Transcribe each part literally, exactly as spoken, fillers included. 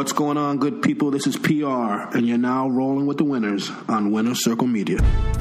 What's going on, good people? This is P R, and you're now rolling with the winners on Winner Circle Media.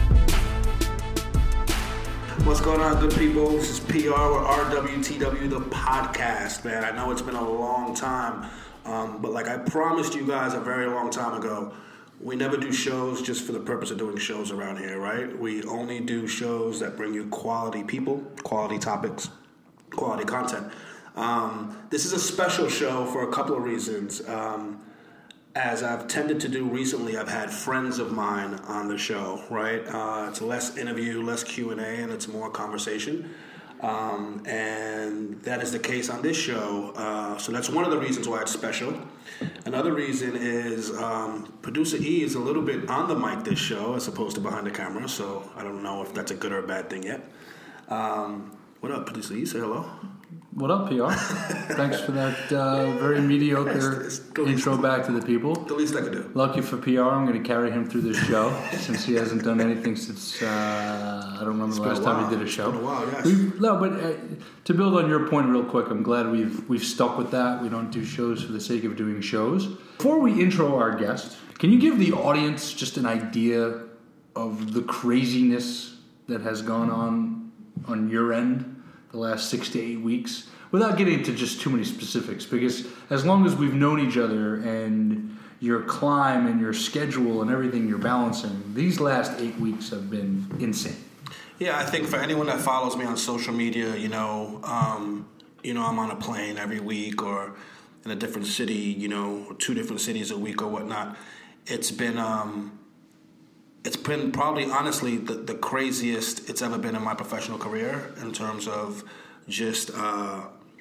What's going on, good people? This is P R with R W T W, the podcast, man. I know it's been a long time, um, but like I promised you guys a very long time ago, we never do shows just for the purpose of doing shows around here, right? We only do shows that bring you quality people, quality topics, quality content. Um, this is a special show for a couple of reasons. Um, as I've tended to do recently, I've had friends of mine on the show, right? Uh, it's less interview, less Q and A, and it's more conversation. Um, and that is the case on this show. Uh, so that's one of the reasons why it's special. Another reason is um, Producer E is a little bit on the mic this show as opposed to behind the camera, so I don't know if that's a good or a bad thing yet. Um, what up, Producer E? Say hello. What up, P R? Thanks for that uh, very mediocre it's, it's intro back to the people. The least I can do. Lucky for P R, I'm going to carry him through this show since he hasn't done anything since, uh, I don't remember it's the last time he did a show. It's been a while, yes. We've, no, but uh, to build on your point real quick, I'm glad we've we've stuck with that. We don't do shows for the sake of doing shows. Before we intro our guest, can you give the audience just an idea of the craziness that has gone on on your end the last six to eight weeks, without getting into just too many specifics, because as long as we've known each other and your climb and your schedule and everything you're balancing, these last eight weeks have been insane. Yeah, I think for anyone that follows me on social media, you know, um, you know, I'm on a plane every week or in a different city, you know, two different cities a week or whatnot. It's been, um, it's been probably, honestly, the, the craziest it's ever been in my professional career in terms of just uh,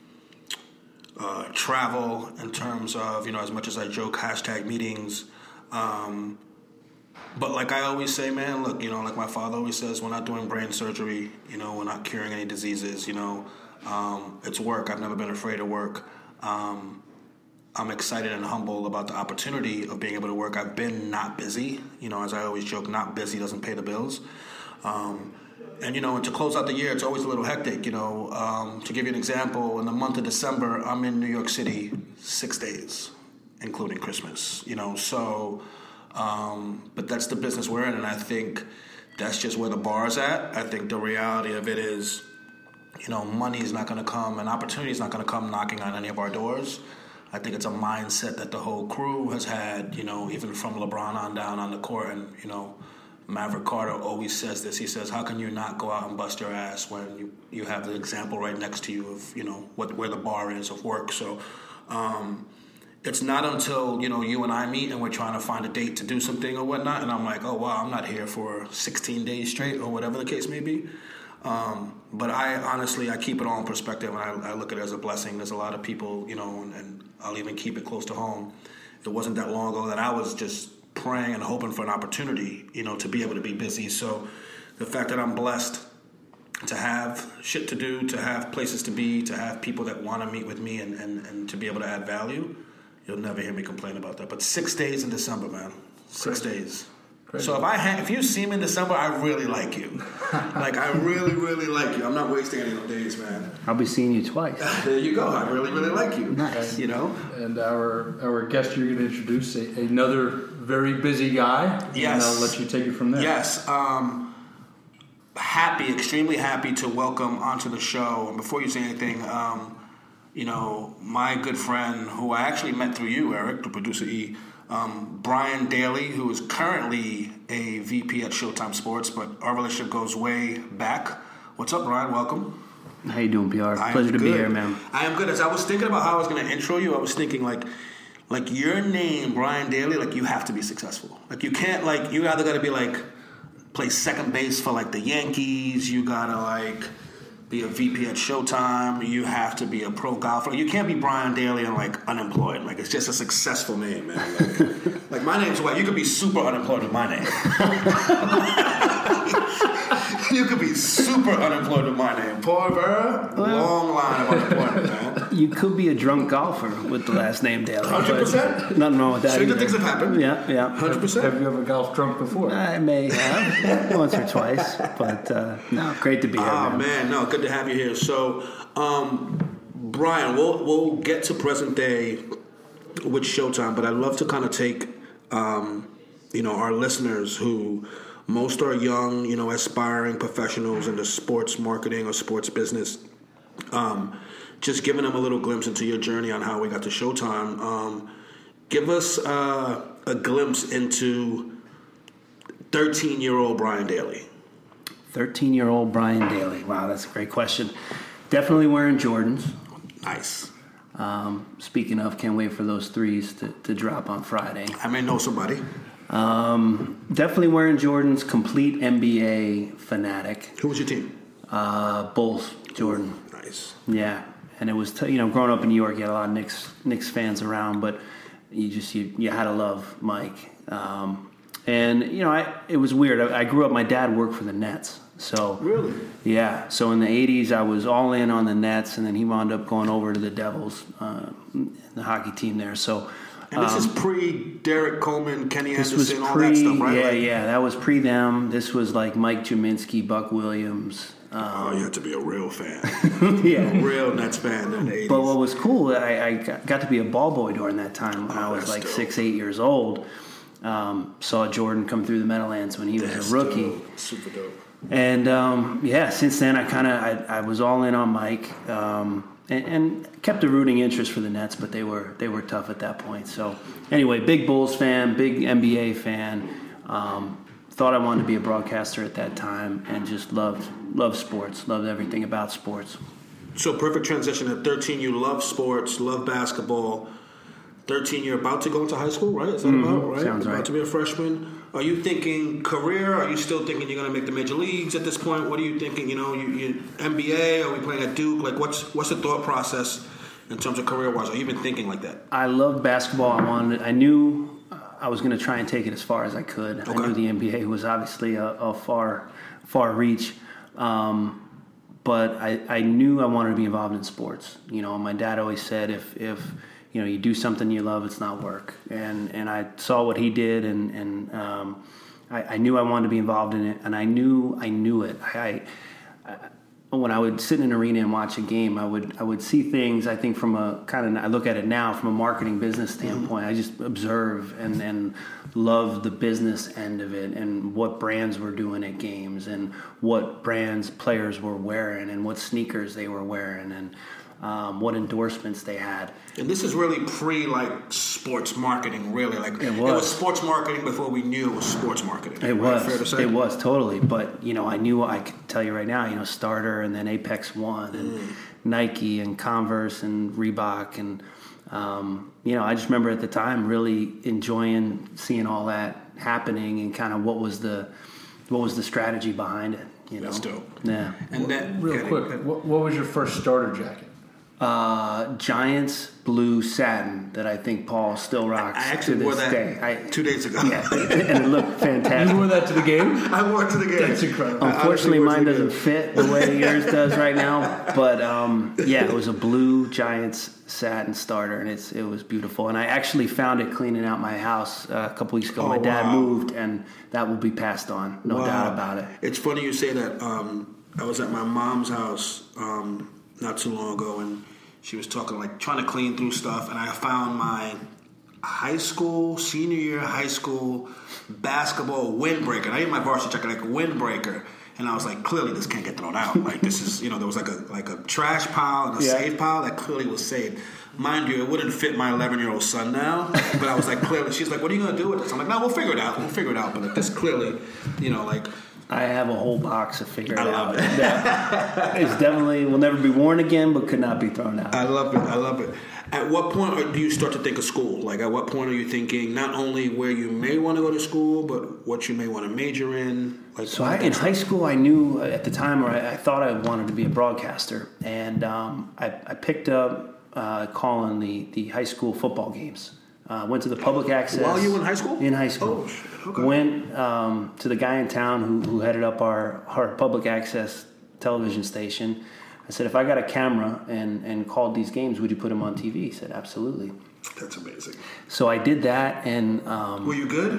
uh, travel, in terms of, you know, as much as I joke, hashtag meetings. Um, but like I always say, man, look, you know, like my father always says, we're not doing brain surgery, you know, we're not curing any diseases, you know. Um, it's work. I've never been afraid of work. Um, I'm excited and humble about the opportunity of being able to work. I've been not busy. You know, as I always joke, not busy doesn't pay the bills. Um, and, you know, and to close out the year, it's always a little hectic, you know. Um, to give you an example, in the month of December, I'm in New York City six days, including Christmas, you know. So, um, but that's the business we're in, and I think that's just where the bar is at. I think the reality of it is, you know, money is not going to come, and opportunity is not going to come knocking on any of our doors. I think it's a mindset that the whole crew has had, you know, even from LeBron on down on the court. And, you know, Maverick Carter always says this. He says, how can you not go out and bust your ass when you, you have the example right next to you of, you know, what where the bar is of work. So um, it's not until, you know, you and I meet and we're trying to find a date to do something or whatnot. And I'm like, oh, wow, I'm not here for sixteen days straight or whatever the case may be. Um, but I honestly, I keep it all in perspective, and I, I look at it as a blessing. There's a lot of people, you know, and, and I'll even keep it close to home. It wasn't that long ago that I was just praying and hoping for an opportunity, you know, to be able to be busy. So the fact that I'm blessed to have shit to do, to have places to be, to have people that want to meet with me and, and, and to be able to add value, you'll never hear me complain about that. But six days in December, man. Six Crazy. days. So if I ha- if you see me in December, I really like you. Like, I really, really like you. I'm not wasting any days, man. I'll be seeing you twice. There you go. I really, really like you. Nice. You know? And our our guest you're going to introduce, a, another very busy guy. Yes. And I'll let you take it from there. Yes. Um, happy, extremely happy to welcome onto the show. And before you say anything, um, you know, my good friend, who I actually met through you, Eric, the Producer E, Um, Brian Daly, who is currently a V P at Showtime Sports, but our relationship goes way back. What's up, Brian? Welcome. How you doing, P R? I Pleasure to good. be here, man. I am good. As I was thinking about how I was going to intro you, I was thinking, like, like your name, Brian Daly, like, you have to be successful. Like, you can't, like, you either got to be, like, play second base for, like, the Yankees. You got to, like, be a V P at Showtime. You have to be a pro golfer. You can't be Brian Daly and, like, unemployed. Like, it's just a successful name, man. Like, like my name's white. You could be super unemployed with my name. You could be super unemployed with my name. Paul Rivera, well, long line of unemployment, man. You could be a drunk golfer with the last name Daly. one hundred percent. Nothing wrong with that. Stranger things have happened. Yeah, yeah. one hundred percent. Have you ever golfed drunk before? I may have. Once or twice. But, uh, no, great to be here, Oh, man. man. No, good to have you here. So, um, Brian, we'll, we'll get to present day with Showtime, but I'd love to kind of take, um, you know, our listeners who most are young, you know, aspiring professionals in the sports marketing or sports business. Um, just giving them a little glimpse into your journey on how we got to Showtime. Um, give us uh, a glimpse into thirteen-year-old Brian Daly. thirteen-year-old Brian Daly. Wow, that's a great question. Definitely wearing Jordans. Nice. Um, speaking of, can't wait for those threes to, to drop on Friday. I may know somebody. Um, definitely wearing Jordans. Complete N B A fanatic. Who was your team? Uh, Bulls. Jordan. Nice. Yeah, and it was t- you know growing up in New York, you had a lot of Knicks Knicks fans around, but you just you, you had to love Mike. Um, and you know, I it was weird. I, I grew up. My dad worked for the Nets. So really, yeah. So in the eighties, I was all in on the Nets, and then he wound up going over to the Devils, uh, the hockey team there. So, and this um, is pre Derek Coleman, Kenny this Anderson, was all pre, that stuff, right? Yeah, like, yeah, that was pre them. This was like Mike Jaminski, Buck Williams. Um, oh, you had to be a real fan, yeah, a real Nets fan in the eighties. But what was cool, I, I got to be a ball boy during that time when oh, I was like dope. six, eight years old. Um, saw Jordan come through the Meadowlands when he that's was a rookie. Dope. Super dope. And um, yeah, since then I kind of I, I was all in on Mike, um, and, and kept a rooting interest for the Nets, but they were they were tough at that point. So anyway, big Bulls fan, big N B A fan. Um, thought I wanted to be a broadcaster at that time, and just loved loved sports, loved everything about sports. So perfect transition. At thirteen, you love sports, love basketball. thirteen, you're about to go into high school, right? Is that Mm-hmm. about right? Sounds about right. to be a freshman. Are you thinking career? Are you still thinking you're going to make the major leagues at this point? What are you thinking? You know, you, you N B A? Are we playing at Duke? Like, what's what's the thought process in terms of career-wise? Are you even thinking like that? I loved basketball. I wanted. I knew I was going to try and take it as far as I could. Okay. I knew the N B A was obviously a, a far, far reach, um, but I, I knew I wanted to be involved in sports. You know, my dad always said, if if you know you do something you love, it's not work. And and I saw what he did, and and um, I, I knew I wanted to be involved in it, and I knew I knew it. I, I when I would sit in an arena and watch a game, I would I would see things. I think from a kind of I look at it now from a marketing business standpoint. I just observe and and love the business end of it, and what brands were doing at games, and what brands players were wearing, and what sneakers they were wearing, and um, what endorsements they had. And this is really pre like sports marketing, really. Like It was. it was sports marketing before we knew it was sports marketing. It right? was. Fair to say? It was totally. But you know, I knew I could tell you right now. You know, Starter and then Apex One and Mm. Nike and Converse and Reebok and um, you know, I just remember at the time really enjoying seeing all that happening and kind of what was the what was the strategy behind it. You know, That's dope. Yeah. And then Real yeah, quick, what, what was your first starter jacket? Uh, Giants blue satin that I think Paul still rocks I actually to wore this that day. I, two days ago. yeah, and it looked fantastic. You wore that to the game? I wore it to the game. That's incredible. I Unfortunately, honestly wore it mine to the doesn't game. fit the way yours does right now. But um, yeah, it was a blue Giants satin starter, and it's it was beautiful. And I actually found it cleaning out my house uh, a couple weeks ago. Oh, my dad wow. moved, and that will be passed on, no Wow. doubt about it. It's funny you say that. Um, I was at my mom's house um, not too long ago, and she was talking, like, trying to clean through stuff, and I found my high school, senior year high school basketball windbreaker. I had my varsity jacket, like a windbreaker, and I was like, clearly this can't get thrown out. Like, this is, you know, there was like a like a trash pile and a Yeah. safe pile that clearly was saved. Mind you, it wouldn't fit my eleven-year-old son now, but I was like, clearly, she's like, what are you going to do with this? I'm like, no, we'll figure it out. We'll figure it out. But like, this clearly, you know, like, I have a whole box to figure it I out. love it. Yeah. It's definitely will never be worn again, but could not be thrown out. I love it. I love it. At what point do you start to think of school? Like, at what point are you thinking not only where you may want to go to school, but what you may want to major in? Like, So I, in high school, I knew at the time, or I, I thought I wanted to be a broadcaster, and um, I, I picked up uh, calling the, the high school football games. Uh, went to the public access. While you were in high school? In high school. Oh, shit. Okay. Went um, to the guy in town who, who headed up our, our public access television station. I said, if I got a camera and, and called these games, would you put them on T V? He said, absolutely. That's amazing. So I did that, and um, Were you good?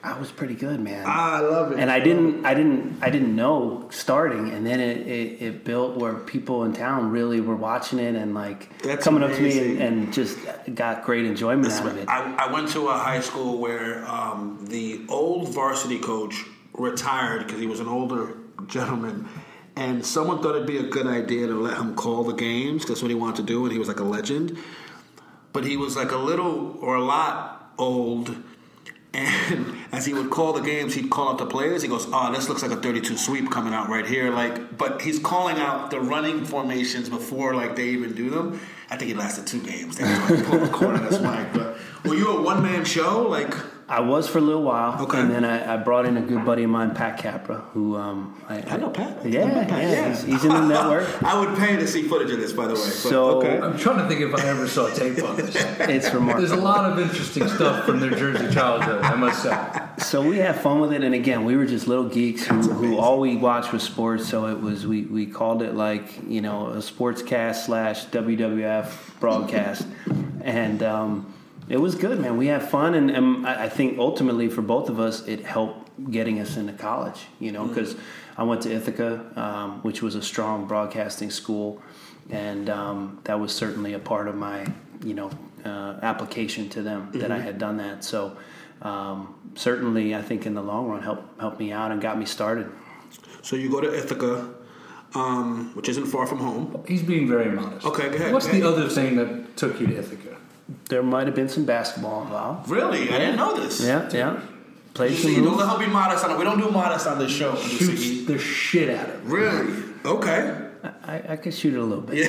I was pretty good, man. Ah, I love it. And I didn't, I didn't, I didn't know starting, and then it, it, it built where people in town really were watching it and like That's coming amazing. up to me and, and just got great enjoyment That's out of right. it. I, I went to a high school where um, the old varsity coach retired because he was an older gentleman, and someone thought it'd be a good idea to let him call the games. That's what he wanted to do, and he was like a legend. But he was like a little or a lot old. And as he would call the games, he'd call out the players. He goes, "Oh, this looks like a thirty-two sweep coming out right here." Like, but he's calling out the running formations before like they even do them. I think he lasted two games. They just like pull the corner. That's Mike. But were you a one man show? Like, I was for a little while, Okay. and then I, I brought in a good buddy of mine, Pat Capra, who um, I, I know Pat. Yeah, I know Pat, yeah, yeah. He's, he's in the network. I would pay to see footage of this, by the way. But, So- okay. I'm trying to think if I ever saw tape on this. It's remarkable. There's a lot of interesting stuff from their Jersey childhood, I must say. So we had fun with it, and again, we were just little geeks who, who all we watched was sports. So it was we, we called it like you know a sportscast slash W W F broadcast, and um, it was good, man. We had fun, and, and I I think ultimately for both of us, it helped getting us into college. You know, because I went to Ithaca, um, which was a strong broadcasting school, and um, that was certainly a part of my you know uh, application to them that I had done that. So. Um, certainly, I think in the long run, helped helped me out and got me started. So you go to Ithaca, um, which isn't far from home. He's being very modest. Okay, go ahead. What's go the ahead. other thing that took you to Ithaca? There might have been some basketball involved. Really? I didn't know this. Yeah, yeah. Played You some see, don't moves. let her be modest on it. We don't do modest on this show. Shoots the shit out of it. Really? Okay. I, I could shoot it a little bit.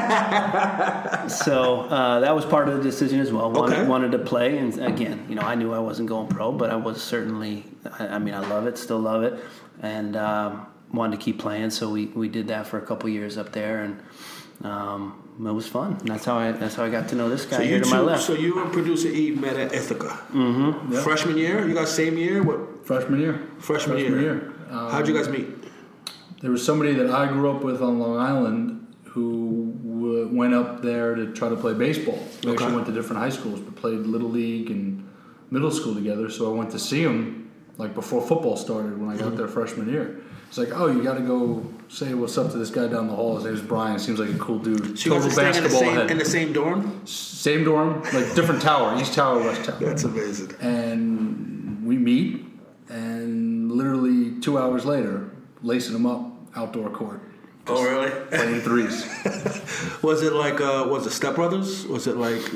So uh, that was part of the decision as well. Wanted, Okay. wanted to play, and again, you know, I knew I wasn't going pro, but I was certainly. I, I mean, I love it, still love it, and um, wanted to keep playing. So we, we did that for a couple years up there, and um, it was fun. And that's how I that's how I got to know this guy So here you to my two, left. so you and producer Eve met at Ithaca. Mm-hmm. Freshman year? You guys same year? What? Freshman year. Freshman, year. Um, How'd you guys meet? There was somebody that I grew up with on Long Island who w- went up there to try to play baseball. We Okay. actually went to different high schools, but played Little League and middle school together. So I went to see him like before football started when I got there freshman year. It's like, oh, you got to go say what's up to this guy down the hall. His name's Brian. Seems like a cool dude. So you guys are Total staying in the, basketball same, head. in the same dorm? Same dorm, like different tower, East Tower, West Tower. That's amazing. And we meet, and literally two hours later, lacing him up outdoor court. Oh, really? Playing threes. Was it like, uh, was it Step Brothers? Was it like...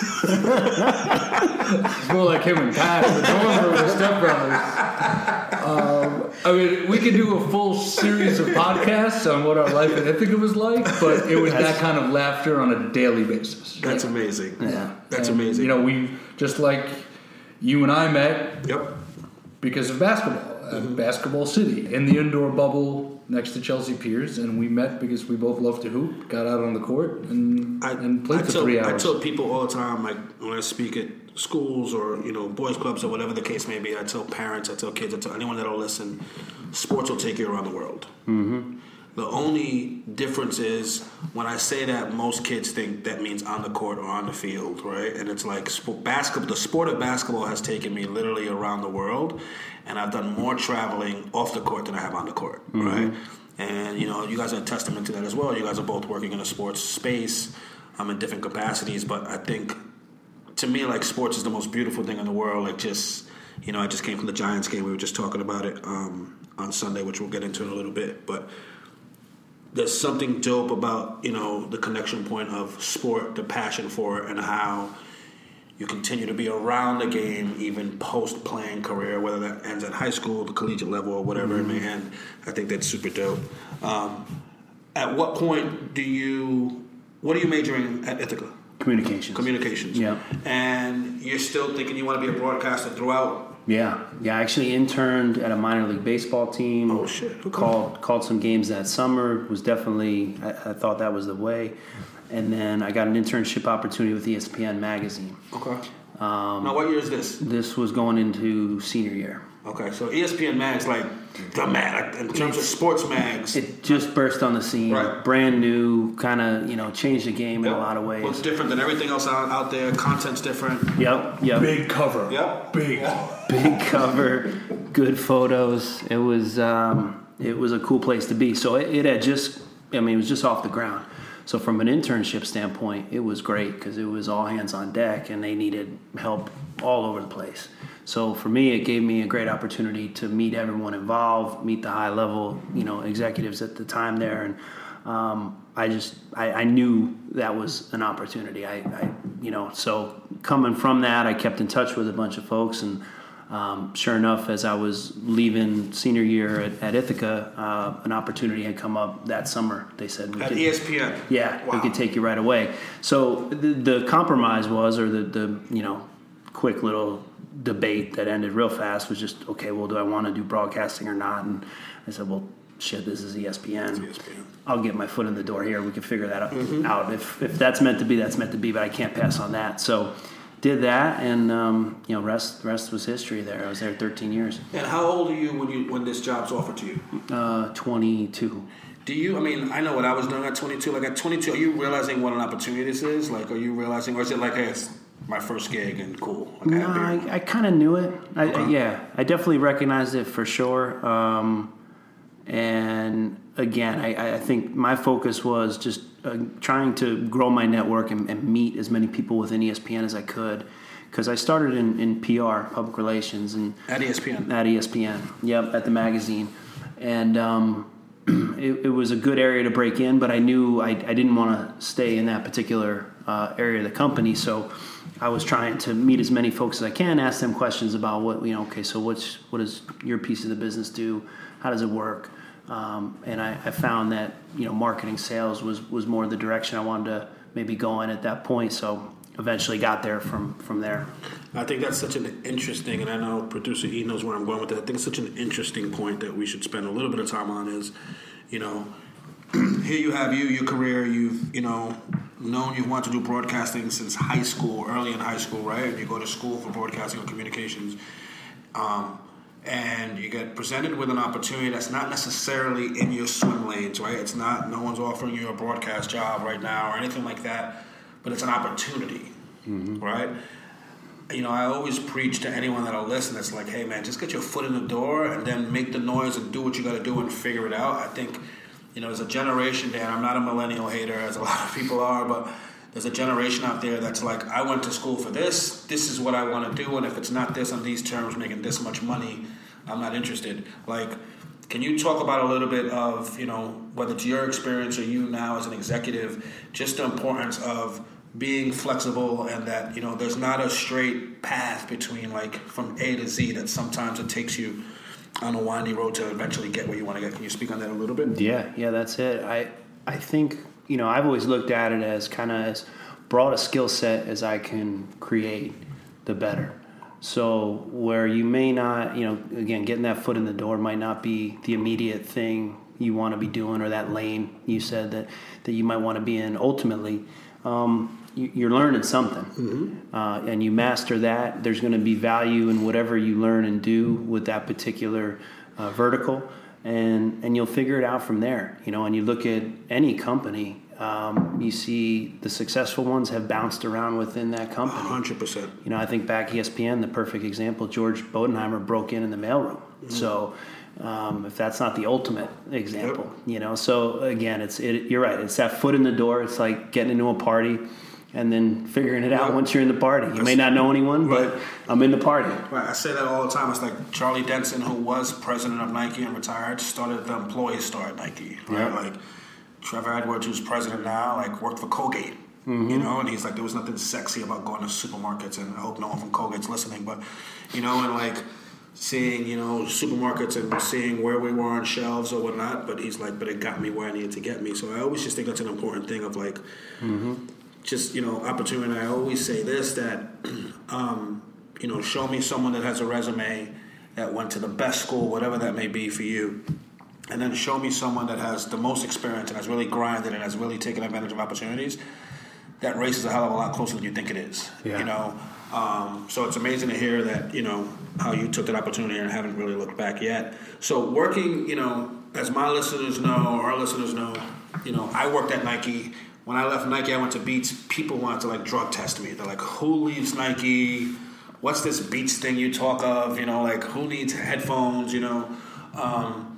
It's more like him and Pat, the dorm room with Step Brothers. Um, I mean, we could do a full series of podcasts on what our life in Ithaca was like, but it was that kind of laughter on a daily basis. That's amazing. Yeah. That's And, amazing. You know, we, just like you and I met Yep. because of basketball. Uh, Basketball City, in the indoor bubble next to Chelsea Piers, and we met because we both love to hoop, got out on the court, and, I, and played I for tell, three I hours. tell people all the time, like when I speak at schools or you know boys clubs or whatever the case may be, I tell parents, I tell kids, I tell anyone that'll listen, sports will take you around the world. Mm-hmm. The only difference is when I say that, most kids think that means on the court or on the field, right? And it's like sport, basketball. The sport of basketball has taken me literally around the world, and I've done more traveling off the court than I have on the court, mm-hmm. right? And you know, you guys are a testament to that as well. You guys are both working in a sports space, um, in different capacities. But I think, to me, like sports is the most beautiful thing in the world. Like just, you know, I just came from the Giants game. We were just talking about it um, on Sunday, which we'll get into in a little bit, but. There's something dope about, you know, the connection point of sport, the passion for it, and how you continue to be around the game even post-playing career, whether that ends at high school, the collegiate level, or whatever mm-hmm. it may end. I think that's super dope. Um, at what point do you, what are you majoring at Ithaca? Communications. Communications. Yeah. And you're still thinking you want to be a broadcaster throughout? Yeah, yeah. I actually interned at a minor league baseball team. Oh shit! Okay. Called called some games that summer. Was definitely I, I thought that was the way. And then I got an internship opportunity with E S P N magazine. Okay. Um, now, what year is this? This was going into senior year. Okay, so E S P N Mag's like the mag in terms of sports mags. It just burst on the scene, right. Brand new, kind of you know changed the game yep. in a lot of ways. What's different than everything else out, out there? Content's different. Yep, yep. Big cover. Yep, big, big cover. Good photos. It was um, it was a cool place to be. So it, it had just, I mean, it was just off the ground. So from an internship standpoint, it was great because it was all hands on deck, and they needed help all over the place. So for me, it gave me a great opportunity to meet everyone involved, meet the high level, you know, executives at the time there, and um, I just I, I knew that was an opportunity. I, I you know so coming from that, I kept in touch with a bunch of folks, and um, sure enough, as I was leaving senior year at, at Ithaca, uh, an opportunity had come up that summer. They said we at could, E S P N. Yeah, wow. we could take you right away. So the, the compromise was, or the the you know quick little debate that ended real fast was just, okay, well, do I want to do broadcasting or not? And I said, well, shit, this is E S P N. E S P N. I'll get my foot in the door here. We can figure that out. Mm-hmm. out. If if that's meant to be, that's meant to be, but I can't pass on that. So did that, and um, you know, rest rest was history there. I was there thirteen years. And how old are you when you when this job's offered to you? Uh, twenty-two. Do you, I mean, I know what I was doing at twenty-two. Like at twenty-two, are you realizing what an opportunity this is? Like, are you realizing, or is it like, hey, it's my first gig and cool? Like, no, I, I, I kind of knew it. I, okay. I, yeah, I definitely recognized it for sure. Um, and again, I, I think my focus was just uh, trying to grow my network and, and meet as many people within E S P N as I could. Because I started in, in P R, public relations, and at E S P N. At E S P N, yep, at the magazine, and um, it, it was a good area to break in. But I knew I, I didn't want to stay in that particular uh, area of the company, so I was trying to meet as many folks as I can, ask them questions about what you know. Okay, so what's what does your piece of the business do? How does it work? Um, and I, I found that you know marketing sales was was more the direction I wanted to maybe go in at that point. So eventually got there from from there. I think that's such an interesting, and I know producer E knows where I'm going with that. I think it's such an interesting point that we should spend a little bit of time on is, you know, here you have you, your career, you've, you know, known you want to do broadcasting since high school, early in high school, right? And you go to school for broadcasting or communications. Um, and you get presented with an opportunity that's not necessarily in your swim lanes, right? It's not, no one's offering you a broadcast job right now or anything like that, but it's an opportunity, mm-hmm. right? You know, I always preach to anyone that'll listen, it's like, hey, man, just get your foot in the door and then make the noise and do what you got to do and figure it out. I think, you know, there's a generation, Dan, I'm not a millennial hater, as a lot of people are, but there's a generation out there that's like, I went to school for this, this is what I want to do, and if it's not this on these terms, making this much money, I'm not interested. Like, can you talk about a little bit of, you know, whether it's your experience or you now as an executive, just the importance of being flexible and that, you know, there's not a straight path between like from A to Z, that sometimes it takes you on a windy road to eventually get where you want to get. Can you speak on that a little bit? Yeah, yeah, that's it. I I think, you know, I've always looked at it as kind of as broad a skill set as I can create, the better. So where you may not, you know, again, getting that foot in the door might not be the immediate thing you want to be doing, or that lane you said that, that you might want to be in ultimately. Um, you, you're learning something, mm-hmm. uh, and you master that. There's going to be value in whatever you learn and do with that particular uh, vertical, and and you'll figure it out from there. You know, and you look at any company, um, you see the successful ones have bounced around within that company. one hundred percent. You know, I think back E S P N, the perfect example. George Bodenheimer broke in in the mailroom. Mm-hmm. So. Um, if that's not the ultimate example, yep. you know. So again, it's it, you're right. It's that foot in the door. It's like getting into a party and then figuring it out yep. once you're in the party. You may not know anyone, right. but I'm in the party. Right. I say that all the time. It's like Charlie Denson, who was president of Nike and retired, started the employee store at Nike. Right. Yep. Like Trevor Edwards, who's president now, like worked for Colgate. Mm-hmm. You know, and he's like, there was nothing sexy about going to supermarkets, and I hope no one from Colgate's listening, but you know, and like. Seeing, you know, supermarkets and seeing where we were on shelves or whatnot, but he's like, but it got me where I needed to get me. So I always just think that's an important thing of like, mm-hmm. just, you know, opportunity. And I always say this, that, um, you know, show me someone that has a resume that went to the best school, whatever that may be for you, and then show me someone that has the most experience and has really grinded and has really taken advantage of opportunities. That race is a hell of a lot closer than you think it is. Yeah. You know, Um, so it's amazing to hear that, you know, how you took that opportunity and haven't really looked back yet. So working, you know, as my listeners know, our listeners know, you know, I worked at Nike. When I left Nike, I went to Beats. People wanted to, like, drug test me. They're like, who leaves Nike? What's this Beats thing you talk of? You know, like, who needs headphones, you know? Um,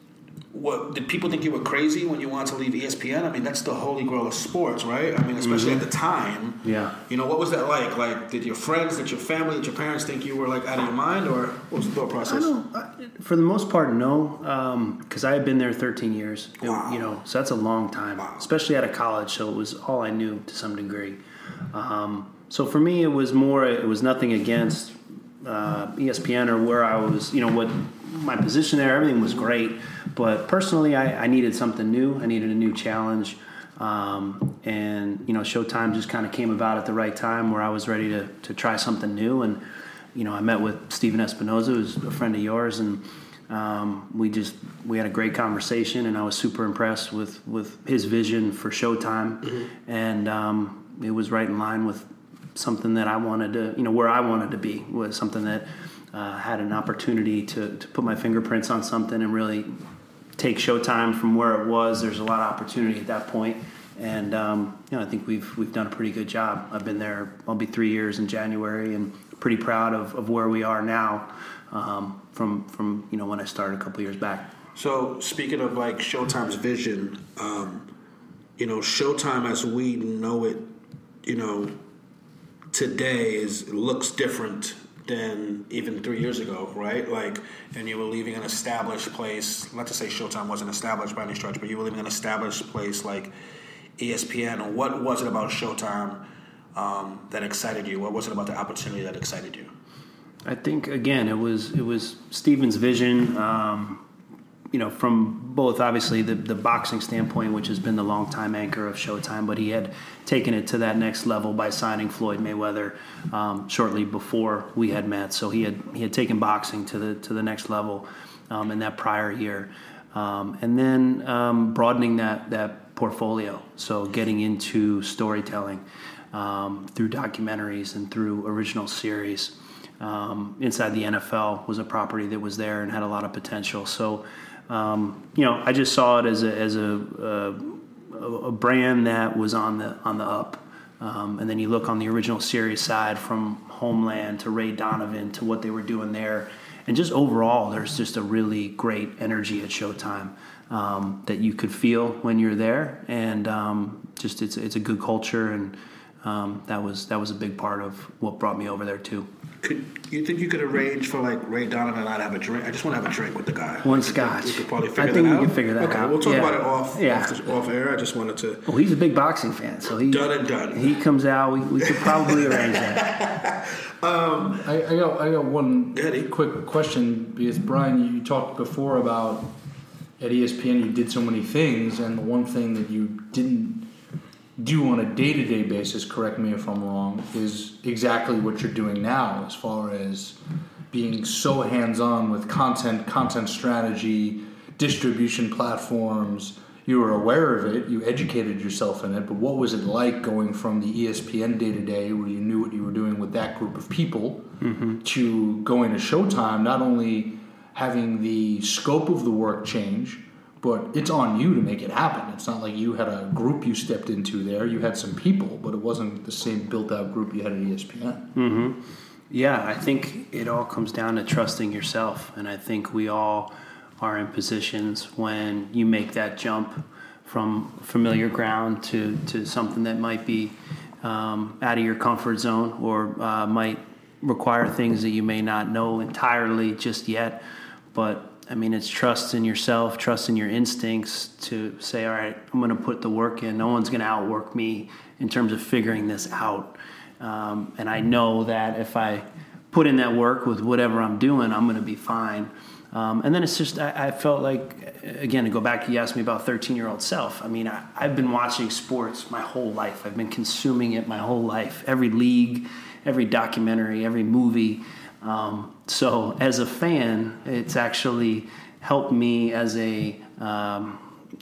what did people think you were crazy when you wanted to leave E S P N? I mean, that's the holy grail of sports, right? I mean, especially mm-hmm. at the time. Yeah. You know, what was that like? Like, did your friends, did your family, did your parents think you were, like, out of your mind, or what was the thought process? I don't, I, for the most part, no, because um, I had been there thirteen years. Wow. It, you know, so that's a long time, wow. especially out of college. So it was all I knew to some degree. Um, so for me, it was more. It was nothing against uh, E S P N or where I was. You know, what my position there. Everything was great, but personally, I, I needed something new. I needed a new challenge. Um, and, you know, Showtime just kind of came about at the right time where I was ready to, to try something new. And, you know, I met with Steven Espinoza, who's a friend of yours, and um, we just, we had a great conversation, and I was super impressed with, with his vision for Showtime. Mm-hmm. And um, it was right in line with something that I wanted to, you know, where I wanted to be, was something that uh, had an opportunity to, to put my fingerprints on something and really take Showtime from where it was. There's a lot of opportunity at that point. And, um, you know, I think we've we've done a pretty good job. I've been there, I'll be three years in January, and pretty proud of, of where we are now um, from, from, you know, when I started a couple years back. So speaking of, like, Showtime's vision, um, you know, Showtime as we know it, you know, today is looks different than even three years ago, right? Like, and you were leaving an established place. Not to say Showtime wasn't established by any stretch, but you were leaving an established place like E S P N. What was it about Showtime um, that excited you? What was it about the opportunity that excited you? I think, again, it was it was Steven's vision, um, you know, from both obviously the, the boxing standpoint, which has been the longtime anchor of Showtime, but he had taken it to that next level by signing Floyd Mayweather um, shortly before we had met. So he had he had taken boxing to the to the next level um, in that prior year, um, and then um, broadening that that portfolio. So getting into storytelling um, through documentaries and through original series. Um, inside the N F L was a property that was there and had a lot of potential. So. Um, you know, I just saw it as a as a, a, a brand that was on the on the up, um, and then you look on the original series side, from Homeland to Ray Donovan to what they were doing there, and just overall, there's just a really great energy at Showtime um, that you could feel when you're there, and um, just it's it's a good culture, and um, that was that was a big part of what brought me over there too. Could you think you could arrange for, like, Ray Donovan and I to have a drink? I just want to have a drink with the guy. One scotch. We could probably figure that out. I think we can figure that okay, out. Okay, we'll talk yeah. about it off yeah. off, the, off air. I just wanted to. Well, he's a big boxing fan, so he done and done. He comes out. We, we could probably arrange that. um, I, I got I got one Eddie. quick question, because Brian, you talked before about at E S P N you did so many things, and the one thing that you didn't do on a day-to-day basis, correct me if I'm wrong, is exactly what you're doing now, as far as being so hands-on with content, content strategy, distribution platforms. You were aware of it, you educated yourself in it, but what was it like going from the E S P N day-to-day, where you knew what you were doing with that group of people, mm-hmm. to going to Showtime, not only having the scope of the work change, but it's on you to make it happen. It's not like you had a group you stepped into there. You had some people, but it wasn't the same built-out group you had at E S P N. Mm-hmm. Yeah, I think it all comes down to trusting yourself. And I think we all are in positions when you make that jump from familiar ground to, to something that might be um, out of your comfort zone, or uh, might require things that you may not know entirely just yet. But I mean, it's trust in yourself, trust in your instincts to say, all right, I'm going to put the work in. No one's going to outwork me in terms of figuring this out. Um, and I know that if I put in that work with whatever I'm doing, I'm going to be fine. Um, and then it's just, I, I felt like, again, to go back, you asked me about thirteen-year-old self. I mean, I, I've been watching sports my whole life. I've been consuming it my whole life. Every league, every documentary, every movie. Um, so as a fan, it's actually helped me as a, um,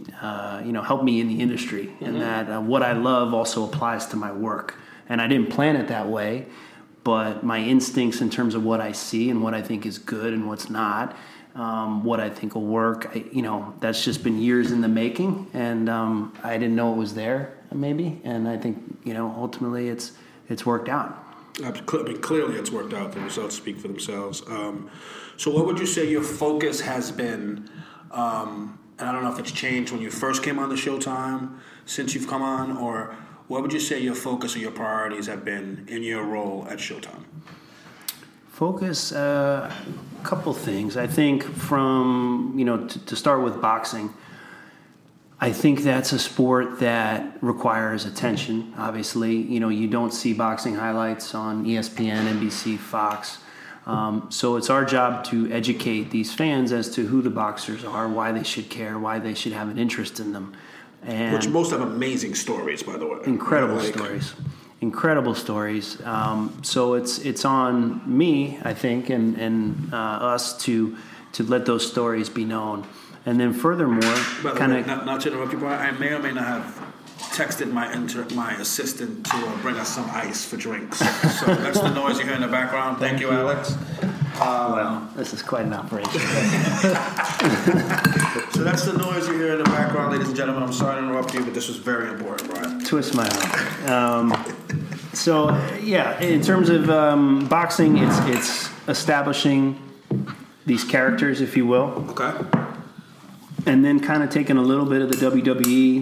uh, you know, helped me in the industry, mm-hmm. and that uh, what I love also applies to my work. And I didn't plan it that way, but my instincts in terms of what I see and what I think is good and what's not, um, what I think will work, I, you know, that's just been years in the making, and um, I didn't know it was there, maybe, and I think, you know, ultimately it's it's worked out. I mean, clearly it's worked out. The results speak for themselves. Um, so what would you say your focus has been, um, and I don't know if it's changed when you first came on the Showtime, since you've come on, or what would you say your focus or your priorities have been in your role at Showtime? Focus, uh, a couple things. I think from, you know, t- to start with boxing, I think that's a sport that requires attention, obviously. You know, you don't see boxing highlights on E S P N, N B C, Fox. Um, so it's our job to educate these fans as to who the boxers are, why they should care, why they should have an interest in them. And which most have amazing stories, by the way. Incredible like, stories. Incredible stories. Um, so it's it's on me, I think, and, and uh, us to to let those stories be known. And then furthermore, kind of not, not to interrupt you, Brian, I may or may not have texted my inter, my assistant to uh, bring us some ice for drinks. So that's the noise you hear in the background. Thank, Thank you, you, Alex. Um, well, this is quite an operation. So that's the noise you hear in the background, ladies and gentlemen. I'm sorry to interrupt you, but this was very important, Brian. Twist my arm. Um, so yeah, in terms of um, boxing, it's it's establishing these characters, if you will. Okay. And then kind of taking a little bit of the W W E,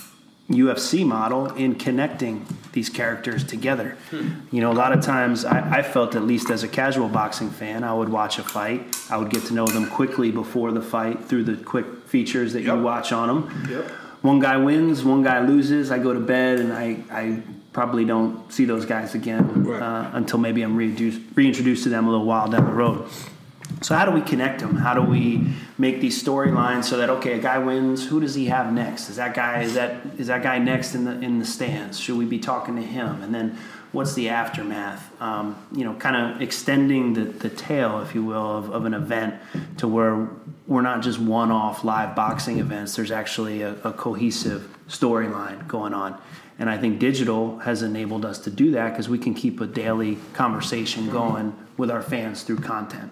U F C model in connecting these characters together. Hmm. You know, a lot of times I, I felt, at least as a casual boxing fan, I would watch a fight. I would get to know them quickly before the fight through the quick features that yep. you watch on them. Yep. One guy wins, one guy loses. I go to bed and I, I probably don't see those guys again right. uh, until maybe I'm reintroduced, reintroduced to them a little while down the road. So how do we connect them? How do we make these storylines so that, okay, a guy wins, who does he have next? Is that guy is that is that guy next in the in the stands? Should we be talking to him? And then what's the aftermath? Um, you know, kind of extending the, the tail, if you will, of, of an event to where we're not just one-off live boxing events. There's actually a, a cohesive storyline going on. And I think digital has enabled us to do that because we can keep a daily conversation going with our fans through content.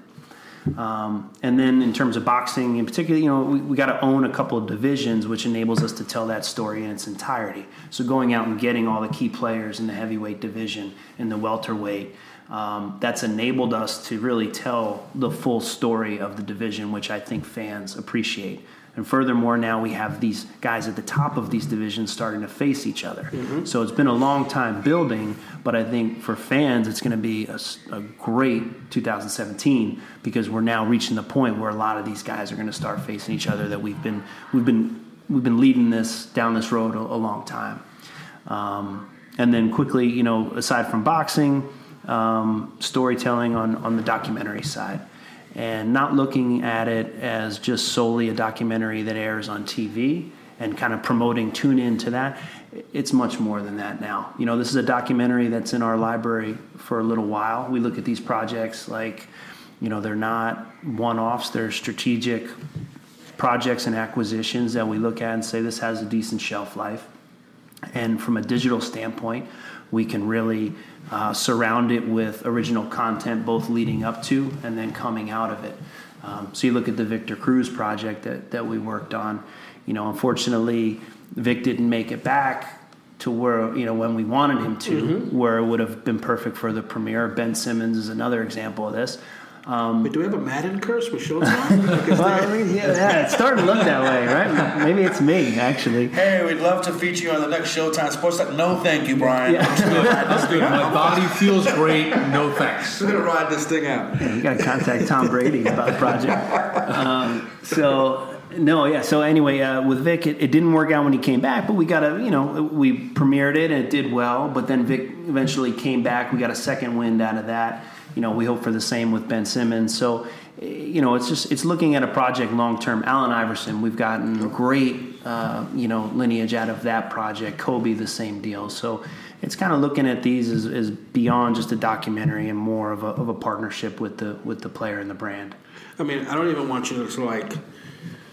Um, and then in terms of boxing in particular, you know, we, we got to own a couple of divisions, which enables us to tell that story in its entirety. So going out and getting all the key players in the heavyweight division, in the welterweight, um, that's enabled us to really tell the full story of the division, which I think fans appreciate. And furthermore, now we have these guys at the top of these divisions starting to face each other. Mm-hmm. So it's been a long time building, but I think for fans, it's going to be a, a great two thousand seventeen because we're now reaching the point where a lot of these guys are going to start facing each other that we've been we've been we've been leading this down this road a, a long time. Um, and then quickly, you know, aside from boxing, um, storytelling on on the documentary side. And not looking at it as just solely a documentary that airs on T V and kind of promoting tune in to that. It's much more than that now. You know, this is a documentary that's in our library for a little while. We look at these projects like, you know, they're not one-offs. They're strategic projects and acquisitions that we look at and say this has a decent shelf life. And from a digital standpoint, we can really uh, surround it with original content, both leading up to and then coming out of it. Um, so you look at the Victor Cruz project that, that we worked on. You know, unfortunately, Vic didn't make it back to where, you know, when we wanted him to, mm-hmm. where it would have been perfect for the premiere. Ben Simmons is another example of this. Um, Wait, do we have a Madden curse with Showtime? well, I mean, yeah, yeah, it's starting to look that way, right? Maybe it's me, actually. Hey, we'd love to feature you on the next Showtime Sports. No, thank you, Brian. Yeah. Let's do it. My body feels great. No thanks. We're gonna ride this thing out. Yeah, you got to contact Tom Brady about the project. Um, so. No, yeah. So anyway, uh, with Vic, it, it didn't work out when he came back, but we got a, you know, we premiered it and it did well. But then Vic eventually came back. We got a second wind out of that. You know, we hope for the same with Ben Simmons. So, you know, it's just it's looking at a project long term. Allen Iverson, we've gotten great, uh, you know, lineage out of that project. Kobe, the same deal. So it's kind of looking at these as, as beyond just a documentary and more of a of a partnership with the with the player and the brand. I mean, I don't even want you to like.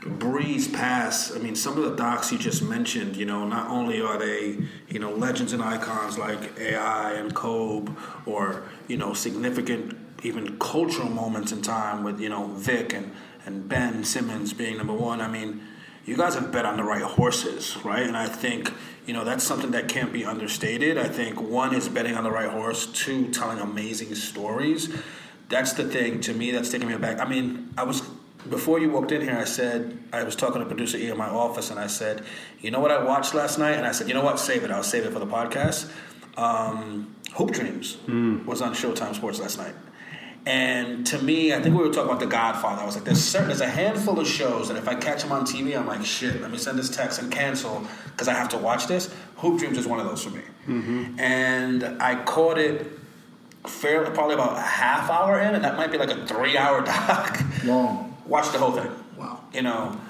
breeze past. I mean, some of the docs you just mentioned, you know, not only are they, you know, legends and icons like A I and Kobe, or, you know, significant even cultural moments in time with, you know, Vic and, and Ben Simmons being number one. I mean, you guys have bet on the right horses, right? And I think, you know, that's something that can't be understated. I think one is betting on the right horse, two, telling amazing stories. That's the thing, to me, that's taking me back. I mean, I was... Before you walked in here, I said, I was talking to producer E in my office, and I said, you know what I watched last night? And I said, you know what, save it. I'll save it for the podcast. Um, Hoop Dreams mm. was on Showtime Sports last night. And to me, I think we were talking about The Godfather. I was like, there's certain, there's a handful of shows that if I catch them on T V, I'm like, shit, let me send this text and cancel because I have to watch this. Hoop Dreams is one of those for me. Mm-hmm. And I caught it fairly, probably about a half hour in, and that might be like a three-hour doc. Long. Watched the whole thing. Wow. You know.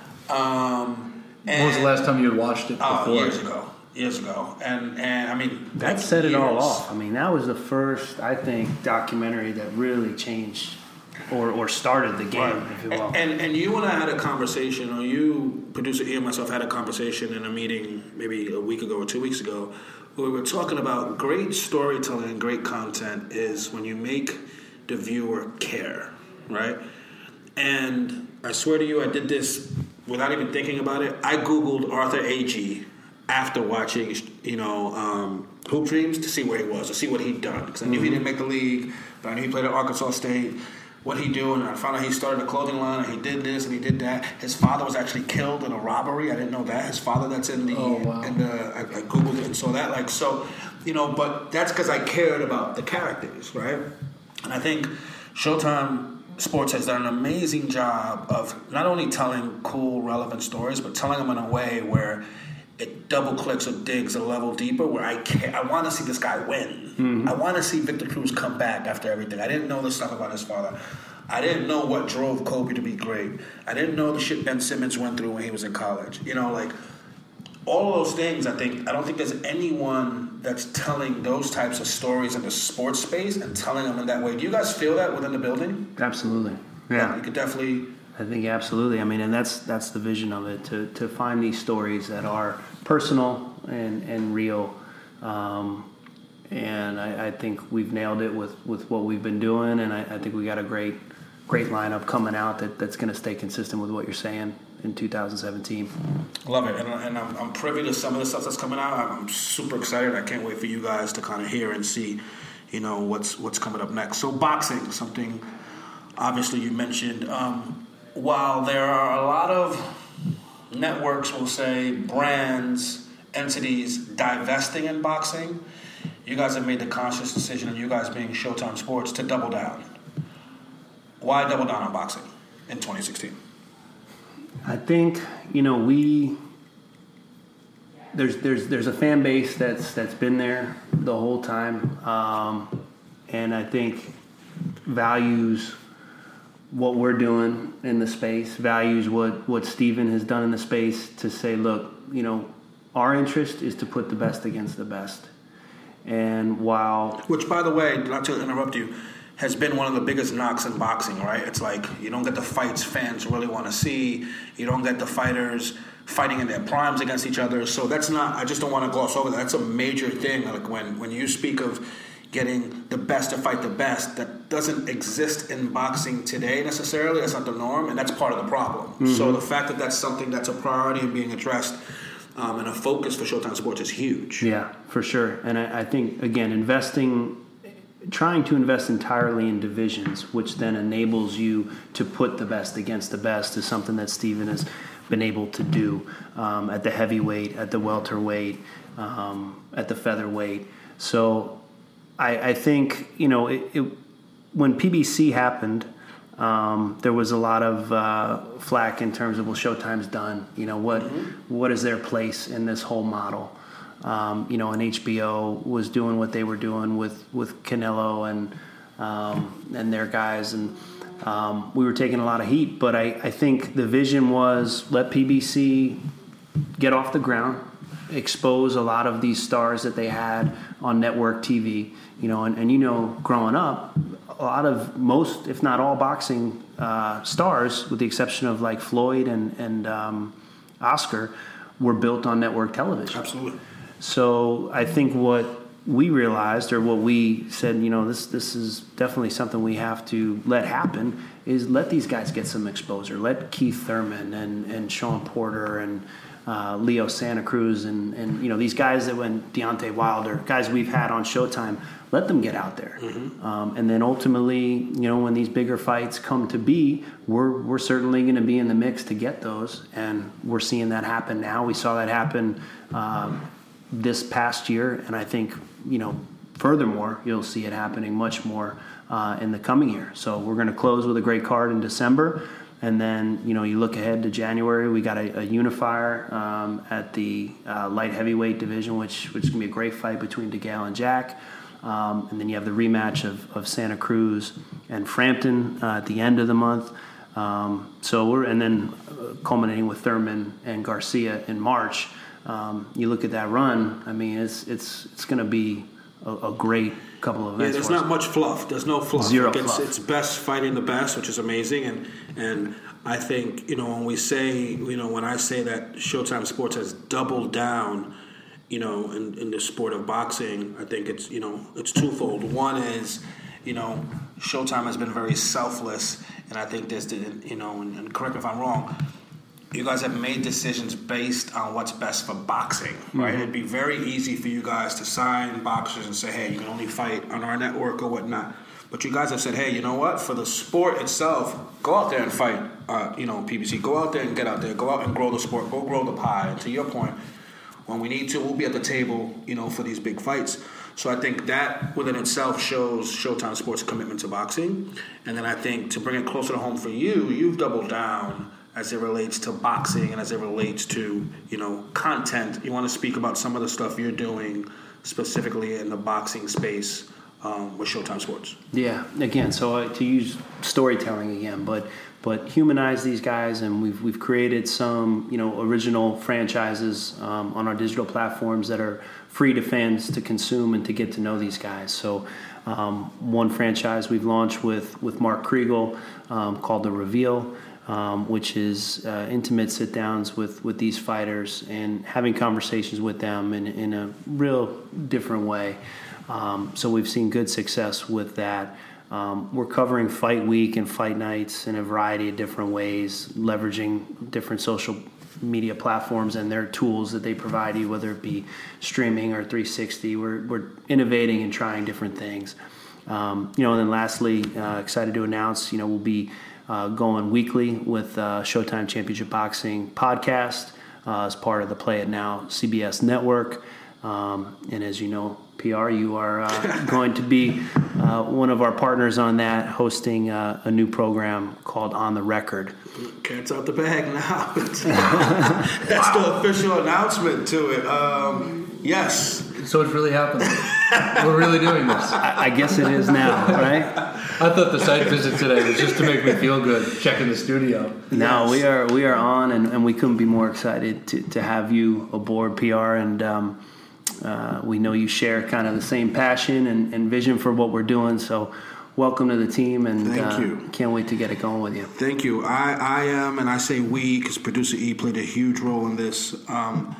Um, and, when was the last time you had watched it before? Oh, years ago. Years ago. And, and I mean, that set it all off. I mean, that was the first, I think, documentary that really changed or, or started the game, right. if you will. And, and, and you and I had a conversation, or you, producer Ian and myself, had a conversation in a meeting maybe a week ago or two weeks ago, where we were talking about great storytelling and great content is when you make the viewer care, right? And I swear to you, I did this without even thinking about it. I Googled Arthur Agee after watching, you know, um, Hoop Dreams to see where he was, to see what he'd done. Because I knew mm-hmm. he didn't make the league, but I knew he played at Arkansas State. What he do, and I found out he started a clothing line, and he did this, and he did that. His father was actually killed in a robbery. I didn't know that. His father, that's in the, oh, wow. in the I, I Googled it and saw that. Like, so, you know, but that's because I cared about the characters, right? And I think Showtime Sports has done an amazing job of not only telling cool, relevant stories, but telling them in a way where it double clicks or digs a level deeper, where I care. I want to see this guy win. Mm-hmm. I want to see Victor Cruz come back after everything. I didn't know this stuff about his father. I didn't know what drove Kobe to be great. I didn't know the shit Ben Simmons went through when he was in college. You know, like, all of those things, I think, I don't think there's anyone that's telling those types of stories in the sports space and telling them in that way. Do you guys feel that within the building? Absolutely. Yeah. You could definitely... I think absolutely. I mean, and that's that's the vision of it, to, to find these stories that are personal and, and real. Um, and I, I think we've nailed it with, with what we've been doing, and I, I think we got a great great lineup coming out that, that's going to stay consistent with what you're saying in two thousand seventeen. Love it, and, and I'm, I'm privy to some of the stuff that's coming out. I'm super excited. I can't wait for you guys to kind of hear and see, you know, what's what's coming up next. So boxing, something obviously you mentioned. Um, while there are a lot of networks, we'll say, brands, entities divesting in boxing, you guys have made the conscious decision, and you guys being Showtime Sports, to double down. Why double down on boxing in twenty sixteen? I think, you know, we there's there's there's a fan base that's that's been there the whole time, um, and I think values what we're doing in the space, values what what Steven has done in the space, to say, look, you know, our interest is to put the best against the best. And while... Which, by the way, not to interrupt you, has been one of the biggest knocks in boxing, right? It's like you don't get the fights fans really want to see. You don't get the fighters fighting in their primes against each other. So that's not... I just don't want to gloss over that. That's a major thing. Like when, when you speak of getting the best to fight the best, that doesn't exist in boxing today necessarily. That's not the norm, and that's part of the problem. Mm-hmm. So the fact that that's something that's a priority and being addressed um, and a focus for Showtime Sports is huge. Yeah, for sure. And I, I think, again, investing, trying to invest entirely in divisions, which then enables you to put the best against the best, is something that Steven has been able to do um, at the heavyweight, at the welterweight, um, at the featherweight. So I, I think, you know, it, it, when P B C happened, um, there was a lot of uh, flack in terms of, well, Showtime's done. You know, what mm-hmm. what is their place in this whole model? Um, you know, and H B O was doing what they were doing with, with Canelo and um, and their guys, and um, we were taking a lot of heat. But I, I think the vision was, let P B C get off the ground, expose a lot of these stars that they had on network T V. You know, and, and you know, growing up, a lot of most, if not all, boxing uh, stars, with the exception of like Floyd and and um, Oscar, were built on network television. Absolutely. So I think what we realized, or what we said, you know, this this is definitely something we have to let happen, is let these guys get some exposure. Let Keith Thurman and, and Sean Porter and uh, Leo Santa Cruz and, and, you know, these guys that went, Deontay Wilder, guys we've had on Showtime, let them get out there. Mm-hmm. Um, and then ultimately, you know, when these bigger fights come to be, we're we're certainly going to be in the mix to get those. And we're seeing that happen now. We saw that happen um, this past year. And I think, you know, furthermore, you'll see it happening much more uh, in the coming year. So we're going to close with a great card in December. And then, you know, you look ahead to January, we got a, a unifier um, at the uh, light heavyweight division, which, which is going to be a great fight between DeGale and Jack. Um, and then you have the rematch of, of Santa Cruz and Frampton uh, at the end of the month. Um, so we're, and then uh, culminating with Thurman and Garcia in March. Um, you look at that run, I mean, it's it's it's going to be a, a great couple of events. Yeah, there's for us. not much fluff. There's no fluff. Zero like it's, fluff. It's best fighting the best, which is amazing. And and I think, you know, when we say, you know, when I say that Showtime Sports has doubled down, you know, in, in the sport of boxing, I think it's, you know, it's twofold. One is, you know, Showtime has been very selfless, and I think there's, the, you know, and, and correct me if I'm wrong, you guys have made decisions based on what's best for boxing, right? Mm-hmm. It'd be very easy for you guys to sign boxers and say, hey, you can only fight on our network or whatnot. But you guys have said, hey, you know what? For the sport itself, go out there and fight, uh, you know, P B C. Go out there and get out there. Go out and grow the sport. Go grow the pie. And to your point, when we need to, we'll be at the table, you know, for these big fights. So I think that within itself shows Showtime Sports' commitment to boxing. And then I think to bring it closer to home for you, you've doubled down as it relates to boxing and as it relates to, you know, content. You want to speak about some of the stuff you're doing specifically in the boxing space um, with Showtime Sports. Yeah, again, so uh, to use storytelling again, but but humanize these guys, and we've we've created some, you know, original franchises um, on our digital platforms that are free to fans to consume and to get to know these guys. So um, one franchise we've launched with with Mark Kriegel um, called The Reveal, um, which is uh, intimate sit-downs with with these fighters and having conversations with them in in a real different way. Um, so we've seen good success with that. Um, we're covering fight week and fight nights in a variety of different ways, leveraging different social media platforms and their tools that they provide you, whether it be streaming or three sixty. We're, we're innovating and trying different things. Um, you know, and then lastly, uh, excited to announce, you know, we'll be uh, going weekly with uh, Showtime Championship Boxing podcast uh, as part of the Play It Now C B S network. Um, and as you know, P R, you are uh, going to be uh, one of our partners on that, hosting uh, a new program called On the Record. Cat's out the bag now. That's the official announcement to it. Um, yes. So it's really happening. We're really doing this. I, I guess it is now, right? I thought the site visit today was just to make me feel good, checking the studio. No, Yes. we are we are on, and, and we couldn't be more excited to, to have you aboard, P R, and um, Uh, we know you share kind of the same passion and, and vision for what we're doing. So welcome to the team, and Thank uh, you. Can't wait to get it going with you. Thank you. I, I am, and I say we because producer E played a huge role in this. Um,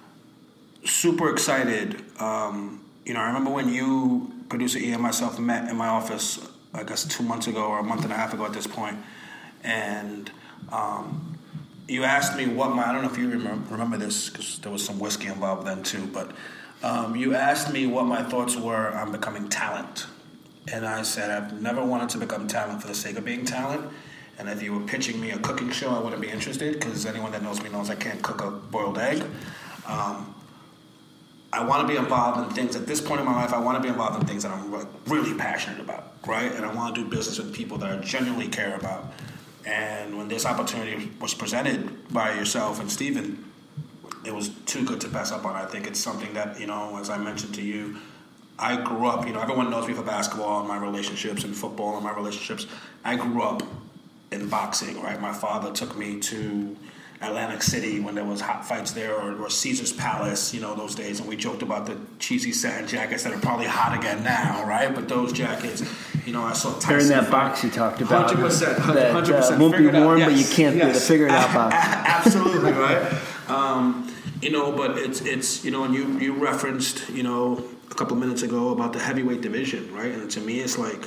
super excited. Um, you know, I remember when you, producer E, and myself met in my office, I guess two months ago or a month and a half ago at this point, and um, you asked me what my, I don't know if you remember, remember this because there was some whiskey involved then too, but um, you asked me what my thoughts were on becoming talent. And I said I've never wanted to become talent for the sake of being talent. And if you were pitching me a cooking show, I wouldn't be interested because anyone that knows me knows I can't cook a boiled egg. Um, I want to be involved in things, at this point in my life, I want to be involved in things that I'm like, really passionate about, right? And I want to do business with people that I genuinely care about. And when this opportunity was presented by yourself and Steven, it was too good to pass up on. I think it's something that, you know, as I mentioned to you, I grew up, you know, everyone knows me for basketball and my relationships and football and my relationships. I grew up in boxing, right? My father took me to Atlantic City when there was hot fights there, or, or Caesar's Palace, you know, those days. And we joked about the cheesy satin jackets that are probably hot again now, right? But those jackets. You know, I saw Tyson They're in that fight. box you talked about. one hundred percent. That one hundred percent. uh, won't be Figured out. warm, Yes, but you can't yes. be the figure it out box. Absolutely, right? Um, you know, but it's, it's you know, and you, you referenced, you know, a couple of minutes ago about the heavyweight division, right? And to me, it's like,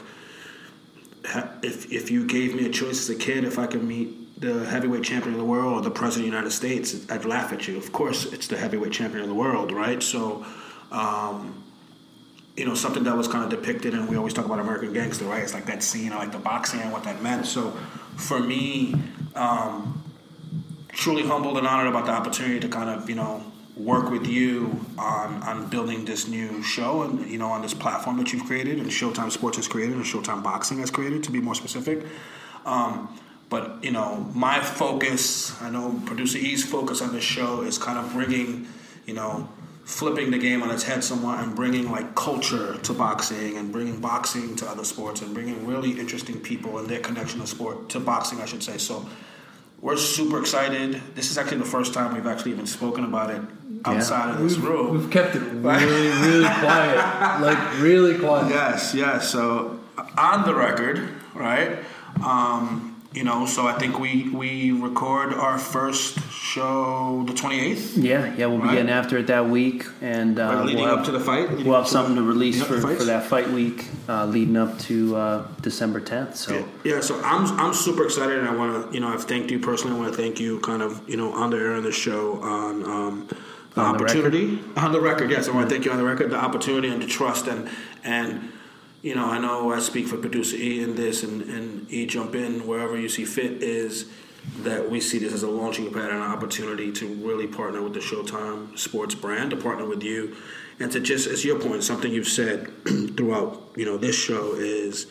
if if you gave me a choice as a kid, if I could meet the heavyweight champion of the world or the president of the United States, I'd laugh at you. Of course, it's the heavyweight champion of the world, right? So, um, you know, something that was kind of depicted, and we always talk about American Gangster, right? It's like that scene, I like the boxing and what that meant. So, for me, um, truly humbled and honored about the opportunity to kind of, you know, work with you on on building this new show and, you know, on this platform that you've created and Showtime Sports has created and Showtime Boxing has created, to be more specific. Um, but, you know, my focus, I know Producer E's focus on this show is kind of bringing, you know, flipping the game on its head somewhat and bringing, like, culture to boxing and bringing boxing to other sports and bringing really interesting people and their connection to sport, to boxing, I should say. So we're super excited. This is actually the first time we've actually even spoken about it outside yeah. of this we've, room. We've kept it really, really quiet. Like, really quiet. Yes, yes. So, on the record, right? Um, you know, so I think we, we record our first show the twenty-eighth. Yeah, yeah. We'll be right? getting after it that week. And uh, right, leading we'll have, up to the fight. We'll have something to release the, for, for that fight week uh, leading up to uh, December tenth. So yeah. yeah, so I'm I'm super excited, and I want to, you know, I've thanked you personally. I want to thank you kind of, you know, on the air on the show on um, the on opportunity. The on the record, yes. I want to thank you on the record, the opportunity and the trust. And, and you know, I know I speak for Producer E in this, and, and E jump in wherever you see fit, is that we see this as a launching pad and an opportunity to really partner with the Showtime Sports brand, to partner with you, and to just, as your point, something you've said throughout, you know, this show is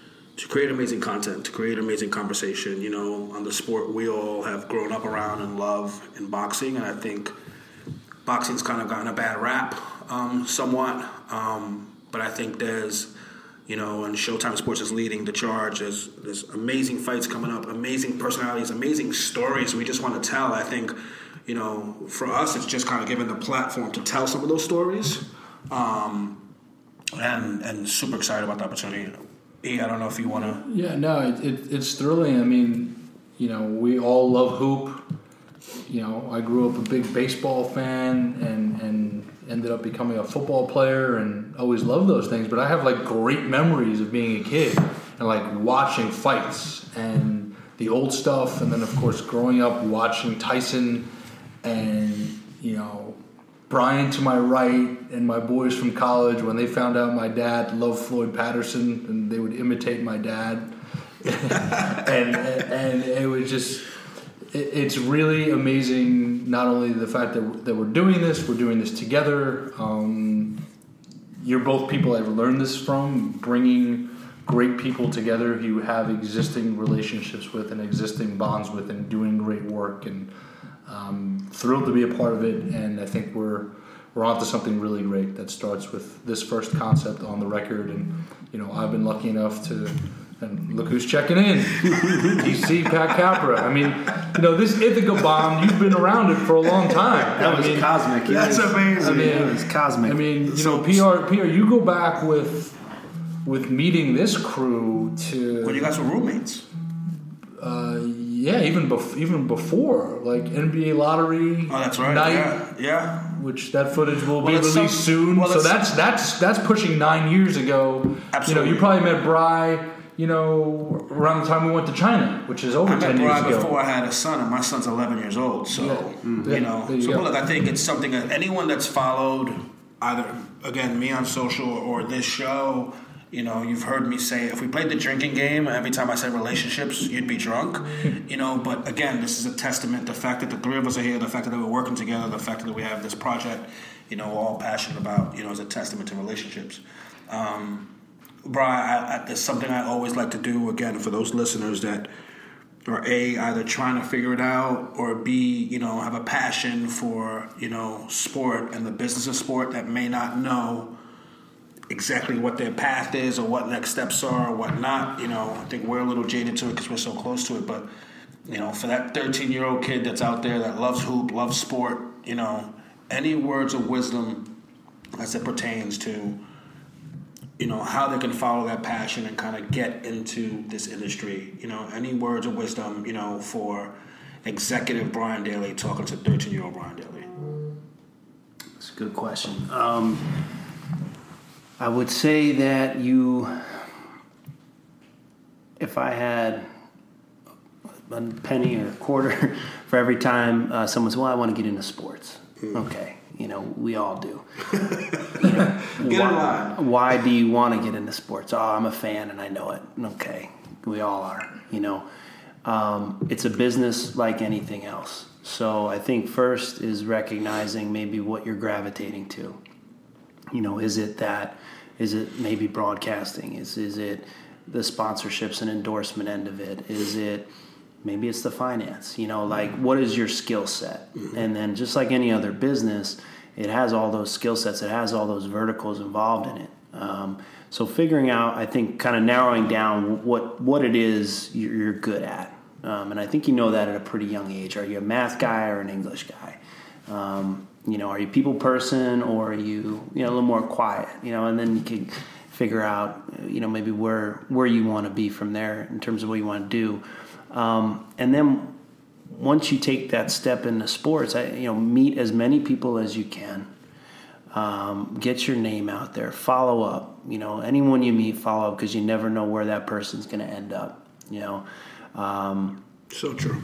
to create amazing content, to create amazing conversation, you know, on the sport we all have grown up around and love in boxing. And I think boxing's kind of gotten a bad rap um, somewhat, um, but I think there's, you know, and Showtime Sports is leading the charge. There's, there's amazing fights coming up, amazing personalities, amazing stories we just want to tell. I think, you know, for us, it's just kind of giving the platform to tell some of those stories. Um, and and super excited about the opportunity. E, I don't know if you want to... Yeah, no, it, it, it's thrilling. I mean, you know, we all love hoop. You know, I grew up a big baseball fan and, and ended up becoming a football player and always loved those things. But I have, like, great memories of being a kid and, like, watching fights and the old stuff. And then, of course, growing up watching Tyson and, you know, Brian to my right and my boys from college, when they found out my dad loved Floyd Patterson, and they would imitate my dad. and, and and it was just... It's really amazing, not only the fact that, that we're doing this, we're doing this together. Um, you're both people I've learned this from, bringing great people together who you have existing relationships with and existing bonds with and doing great work. And um, thrilled to be a part of it, and I think we're we're onto something really great that starts with this first concept on the record. And, you know, I've been lucky enough to... And look who's checking in. D C Pat Capra. I mean, you know, this Ithaca bomb, you've been around it for a long time. That I was mean, cosmic. That's was, amazing. I mean, it was cosmic. I mean, you So- know, P R, P R, you go back with with meeting this crew to... When you guys were roommates. Uh, yeah, even, bef- even before. Like N B A lottery Oh, that's right. night. Yeah, yeah. Which that footage will Well, be it's released some- soon. well, so it's- that's that's that's pushing nine years ago. Absolutely. You know, you probably met Bri, you know, around the time we went to China, which is over I met ten years Brian ago. before I had a son, and my son's eleven years old. So, Yeah. you Yeah, know, there you so go. look, I think it's something that anyone that's followed either, again, me on social or this show, you know, you've heard me say, if we played the drinking game, every time I said relationships, you'd be drunk, you know, but again, this is a testament, the fact that the three of us are here, the fact that we're working together, the fact that we have this project, you know, we're all passionate about, you know, is a testament to relationships. Um, Brian, I, I, there's something I always like to do, again, for those listeners that are A, either trying to figure it out, or B, you know, have a passion for, you know, sport and the business of sport that may not know exactly what their path is or what next steps are or what not. You know, I think we're a little jaded to it because we're so close to it, but, you know, for that thirteen-year-old kid that's out there that loves hoop, loves sport, you know, any words of wisdom as it pertains to you know, how they can follow that passion and kind of get into this industry. You know, any words of wisdom, you know, for executive Brian Daly talking to thirteen-year-old Brian Daly? That's a good question. Um, I would say that you, if I had a penny or a quarter for every time uh, someone says, well, I want to get into sports. Mm. Okay. You know, we all do. You know, get why, why do you want to get into sports? Oh, I'm a fan and I know it. Okay. We all are, you know. Um, it's a business like anything else. So I think first is recognizing maybe what you're gravitating to. You know, is it that, is it maybe broadcasting? Is, is it the sponsorships and endorsement end of it? Is it, maybe it's the finance, you know, like what is your skill set? Mm-hmm. And then just like any other business, it has all those skill sets. It has all those verticals involved in it. Um, so figuring out, I think, kind of narrowing down what, what it is you're, you're good at. Um, and I think you know that at a pretty young age. Are you a math guy or an English guy? Um, you know, are you a people person or are you, you know, a little more quiet, you know, and then you can figure out, you know, maybe where, where you want to be from there in terms of what you want to do. Um, and then once you take that step into sports, I, you know, meet as many people as you can. Um, get your name out there. Follow up. You know, anyone you meet, follow up because you never know where that person's going to end up. You know, um, so true.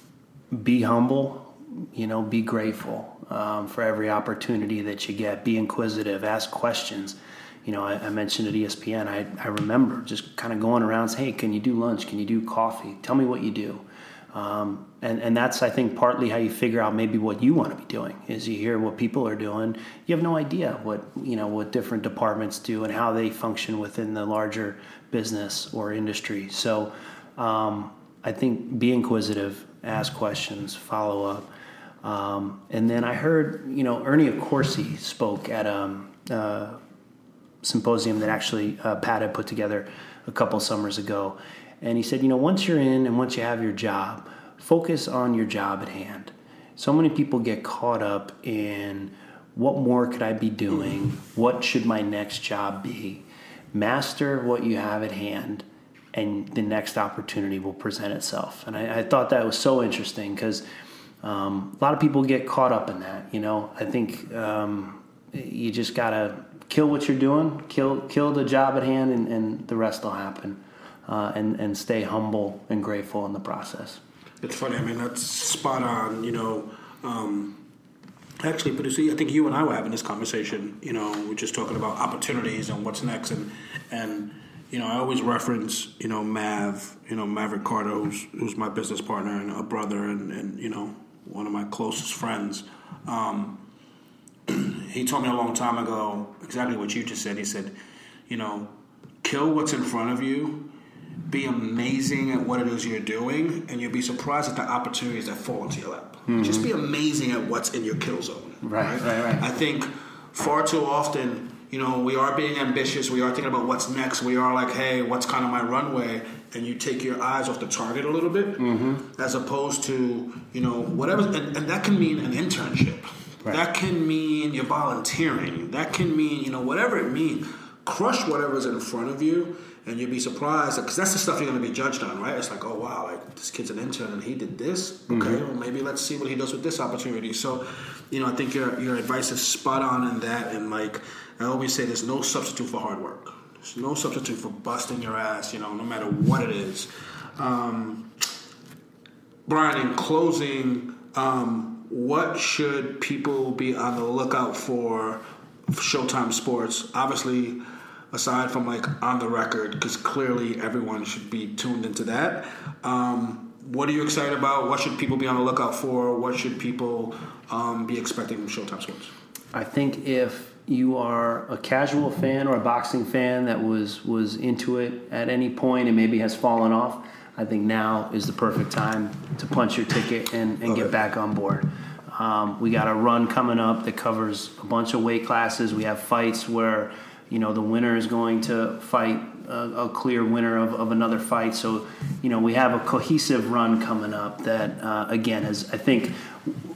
Be humble. You know, be grateful um, for every opportunity that you get. Be inquisitive. Ask questions. You know, I, I mentioned at E S P N, I, I remember just kind of going around saying, hey, can you do lunch? Can you do coffee? Tell me what you do. Um, and, and that's, I think, partly how you figure out maybe what you want to be doing is you hear what people are doing. You have no idea what, you know, what different departments do and how they function within the larger business or industry. So um, I think be inquisitive, ask questions, follow up. Um, and then I heard, you know, Ernie Accorsi spoke at um, uh, symposium that actually uh, Pat had put together a couple summers ago. And he said, you know, once you're in and once you have your job, focus on your job at hand. So many people get caught up in what more could I be doing? What should my next job be? Master what you have at hand and the next opportunity will present itself. And I, I thought that was so interesting because um, a lot of people get caught up in that. You know, I think um, you just got to kill what you're doing, kill kill the job at hand, and, and the rest will happen. Uh, and, and stay humble and grateful in the process. It's funny. I mean, that's spot on. You know, um, actually, but you see, I think you and I were having this conversation. You know, we're just talking about opportunities and what's next. And, and you know, I always reference, you know, Mav, you know, Maverick Carter, who's, who's my business partner and a brother and, and, you know, one of my closest friends. Um, he told me a long time ago exactly what you just said. He said, you know, kill what's in front of you. Be amazing at what it is you're doing, and you'll be surprised at the opportunities that fall into your lap. Mm-hmm. Just be amazing at what's in your kill zone. Right, right, right, right. I think far too often, you know, we are being ambitious. We are thinking about what's next. We are like, hey, what's kind of my runway? And you take your eyes off the target a little bit, mm-hmm. as opposed to, you know, whatever. And, and that can mean an internship. Right. That can mean you're volunteering. That can mean, you know, whatever it means. Crush whatever's in front of you. And you'd be surprised, because that's the stuff you're going to be judged on, right? It's like, oh, wow, like this kid's an intern and he did this. Okay, mm-hmm. well, maybe let's see what he does with this opportunity. So, you know, I think your your advice is spot on in that. And, like, I always say there's no substitute for hard work. There's no substitute for busting your ass, you know, no matter what it is. Um, Brian, in closing, um, what should people be on the lookout for for Showtime Sports? Obviously, aside from like on the record, because clearly everyone should be tuned into that. Um, what are you excited about? What should people be on the lookout for? What should people um, be expecting from Showtime Sports? I think if you are a casual fan or a boxing fan that was was into it at any point and maybe has fallen off, I think now is the perfect time to punch your ticket and, and get back on board. Um, we got a run coming up that covers a bunch of weight classes. We have fights where, you know, the winner is going to fight a, a clear winner of, of another fight. So, you know, we have a cohesive run coming up that, uh, again, is, I think,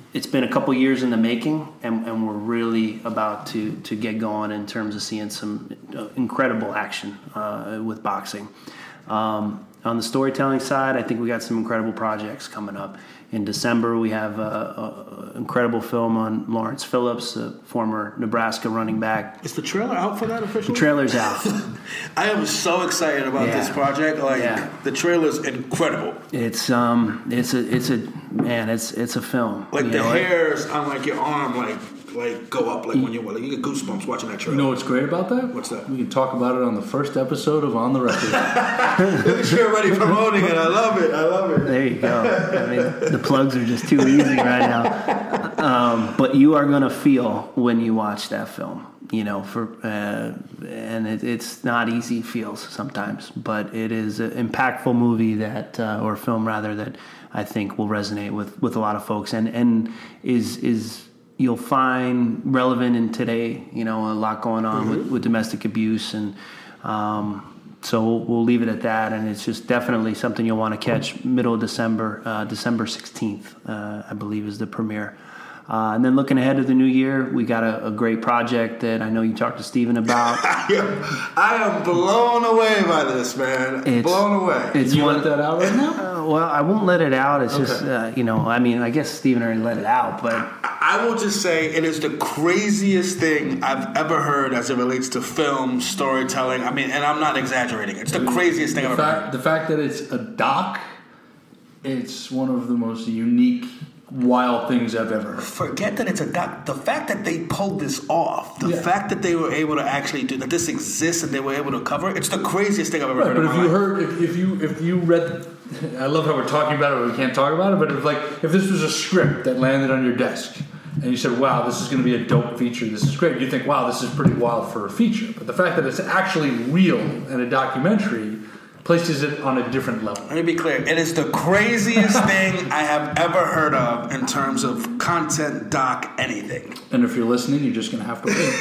it's been a couple years in the making, and, and we're really about to to get going in terms of seeing some incredible action uh, with boxing. Um, on the storytelling side, I think we got some incredible projects coming up. In December, we have an incredible film on Lawrence Phillips, a former Nebraska running back. Is the trailer out for that officially? The trailer's out. I am so excited about Yeah. this project. Like Yeah. the trailer's incredible. It's um, it's a it's a man, it's it's a film. Like you the know, it- hairs on like your arm, like like go up, like when you like you get goosebumps watching that You trailer. know what's great about that? What's that? We can talk about it on the first episode of On the Record. You're already promoting it. I love it. I love it. There you go. I mean, the plugs are just too easy right now. Um, but you are going to feel when you watch that film, you know, for uh, and it, it's not easy feels sometimes, but it is an impactful movie that, uh, or film rather, that I think will resonate with, with a lot of folks and, and is is you'll find relevant in today. You know, a lot going on mm-hmm. with, with domestic abuse and. Um, So we'll, we'll leave it at that, and it's just definitely something you'll want to catch middle of December, uh, December sixteenth, uh, I believe is the premiere. Uh, and then looking ahead to the new year, we got a, a great project that I know you talked to Steven about. I, I am blown away by this, man. It's, blown away. It's Can you one, let that out right now? Uh, well, I won't let it out. It's Okay. just, uh, you know, I mean, I guess Steven already let it out, but... I will just say it is the craziest thing I've ever heard as it relates to film, storytelling. I mean, and I'm not exaggerating. It's the craziest thing The I've ever fact, heard. the fact that it's a doc, it's one of the most unique, wild things I've ever heard. Forget that it's a doc. The fact that they pulled this off, the Yeah. fact that they were able to actually do that, this exists and they were able to cover it, it's the craziest thing I've ever Right, heard. but in if my you life. heard, if, if you if you read, I love how we're talking about it, but we can't talk about it. But if like if this was a script that landed on your desk, and you said, "Wow, this is going to be a dope feature. This is great," you think, "Wow, this is pretty wild for a feature." But the fact that it's actually real and a documentary places it on a different level. Let me be clear. It is the craziest thing I have ever heard of in terms of content, doc, anything. And if you're listening, you're just going to have to wait.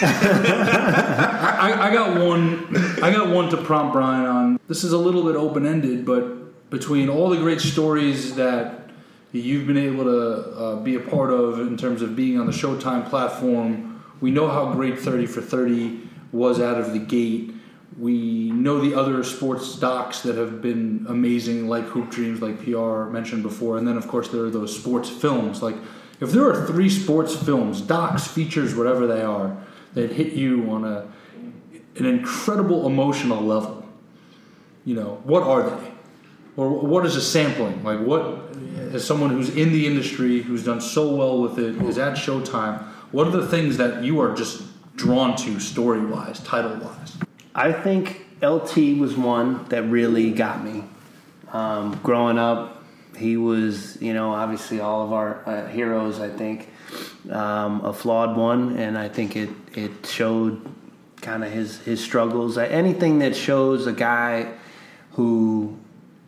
I, I got one. I got one to prompt Brian on. This is a little bit open ended, but between all the great stories that you've been able to uh, be a part of in terms of being on the Showtime platform, we know how great thirty for thirty was out of the gate. We know the other sports docs that have been amazing, like Hoop Dreams, like P R mentioned before. And then, of course, there are those sports films. Like, if there are three sports films, docs, features, whatever they are, that hit you on a an incredible emotional level, you know, what are they? Or what is a sampling? Like, what, as someone who's in the industry, who's done so well with it, is at Showtime, what are the things that you are just drawn to story-wise, title-wise? I think L T was one that really got me. Um, growing up, he was, you know, obviously all of our uh, heroes, I think. Um, a flawed one, and I think it, it showed kind of his, his struggles. Anything that shows a guy who,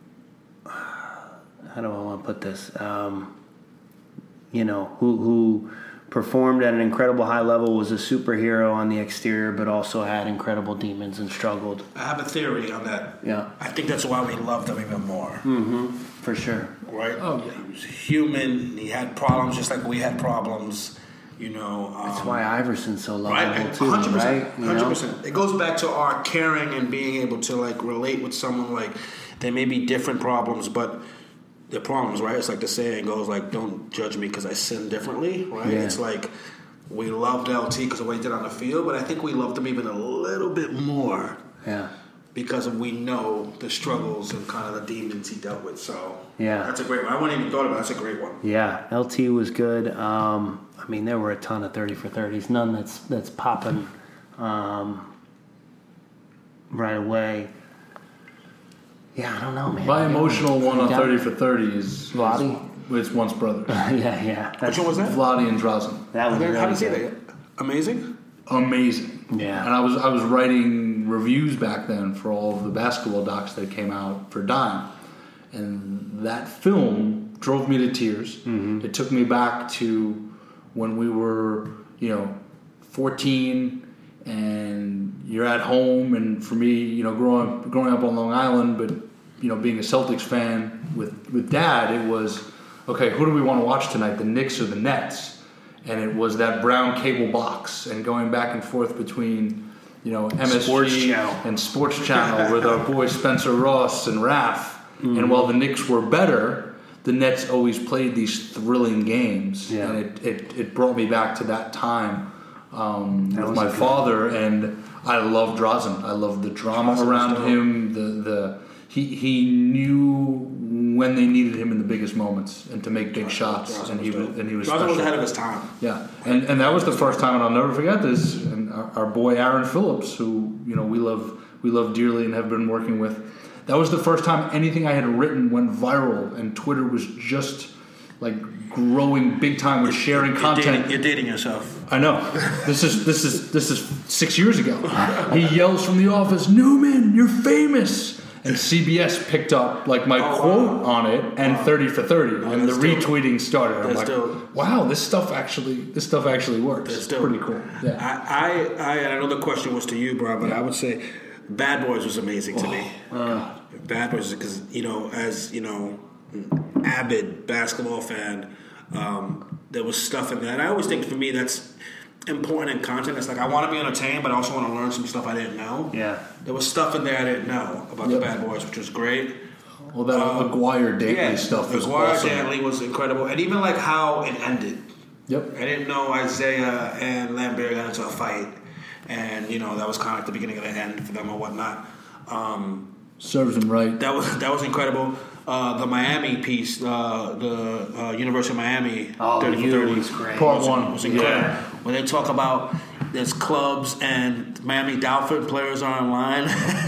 how do I want to put this? Um, you know, who who performed at an incredible high level, was a superhero on the exterior, but also had incredible demons and struggled. I have a theory on that. Yeah. I think that's why we loved him even more. Mm-hmm. For sure. Right? Oh, yeah. He was human. He had problems just like we had problems. You know. Um, That's why Iverson's so lovable Right, too, one hundred percent, right? You one hundred know? percent. It goes back to our caring and being able to like relate with someone. Like there may be different problems, but they're problems, right? It's like the saying goes, like, "Don't judge me because I sin differently," right? Yeah. It's like we loved L T because of what he did on the field, but I think we loved him even a little bit more Yeah. because of we know the struggles and kind of the demons he dealt with. So Yeah. that's a great one. I wouldn't even thought about it. That's a great one. Yeah, L T was good. Um, I mean, there were a ton of thirty for thirties. None that's that's popping um, right away. Yeah, I don't know, man. My emotional one on Yeah. thirty for thirty is Vladi? is- It's Once Brothers. yeah, yeah. Which one was that? Vladi and Drazen. That I was haven't really seen that good. yet. Amazing. Amazing. Yeah. And I was I was writing reviews back then for all of the basketball docs that came out for Dime, and that film drove me to tears. Mm-hmm. It took me back to when we were, you know, fourteen, and you're at home. And for me, you know, growing up, growing up on Long Island, but you know, being a Celtics fan with with Dad, it was okay, who do we want to watch tonight, the Knicks or the Nets? And it was that brown cable box and going back and forth between, you know, M S G Sports Channel. and Sports Channel with our boy Spencer Ross and Raph. Mm-hmm. And while the Knicks were better, the Nets always played these thrilling games. Yeah. And it, it, it brought me back to that time um, with was my good. father. And I loved Drazen. I loved the drama Drazen around was dope. him. The the he he knew when they needed him in the biggest moments and to make big Drazen shots. was And he was and he was Drazen special. was ahead of his time. Yeah, and and that was the first time, and I'll never forget this. And our, our boy Aaron Phillips, who you know we love, we love dearly, and have been working with. That was the first time anything I had written went viral, and Twitter was just like growing big time with sharing You're content. dating, you're dating yourself. I know. This is this is this is six years ago. He yells from the office, "Newman, you're famous!" And C B S picked up like my Oh, quote wow. on it and Wow. thirty for thirty, Oh, and the that's dope. retweeting started. I'm That's like, dope. wow, this stuff actually this stuff actually works. That's It's dope. pretty cool. Yeah. I, I, I, and I know the question was to you, bro, but I would say Bad Boys was amazing to me. Uh, Bad Boys, because, you know, as, you know, avid basketball fan, um, there was stuff in there. And I always think for me that's important in content. It's like I want to be entertained, but I also want to learn some stuff I didn't know. Yeah. There was stuff in there I didn't know about Yep. the Bad Boys, which was great. well, that Um, Aguirre Dantley Yeah, stuff was Aguirre awesome. Dantley was incredible. And even like how it ended. Yep. I didn't know Isaiah and Lambert got into a fight, and you know that was kind of like the beginning of the end for them or whatnot. Um, Serves him right. that was that was incredible. Uh, the Miami piece, uh, the uh, University of Miami, Oh, thirty for you thirty was great. Part was, one. was incredible. Yeah. When they talk about there's clubs and Miami Dolphin players are online,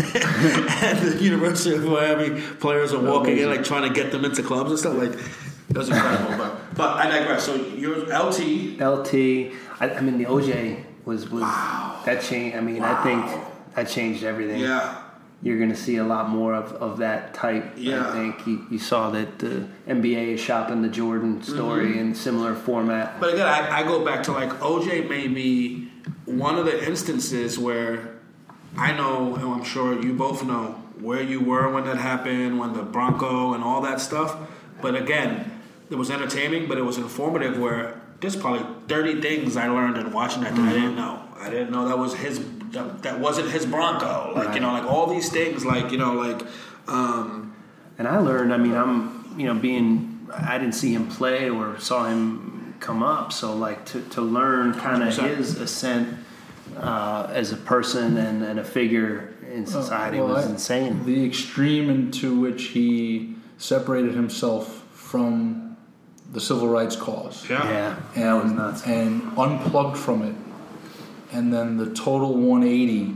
and the University of Miami players are walking in like trying to get them into clubs and stuff like. That was incredible, but but I digress. So you're L T. L T. I, I mean, the O J was was Wow. that changed. I mean, Wow. I think that changed everything. Yeah. You're going to see a lot more of, of that type. Yeah. I think you, you saw that the N B A is shopping the Jordan story Mm-hmm. in similar format. But again, I, I go back to like O J may be one of the instances where I know, and I'm sure you both know, where you were when that happened, when the Bronco and all that stuff. But again, it was entertaining, but it was informative where there's probably thirty things I learned in watching that that I didn't know. I didn't know that was his, that, that wasn't his Bronco. Like, Right. you know, like all these things, like, you know, like, um, And I learned, I mean, I'm, you know, being, I didn't see him play or saw him come up. So, like, to, to learn kind of one hundred percent. his ascent uh, as a person and, and a figure in society Well, was I- insane. The extreme into which he separated himself from the civil rights cause. Yeah, and, that was nuts. and unplugged from it, and then the total one eighty.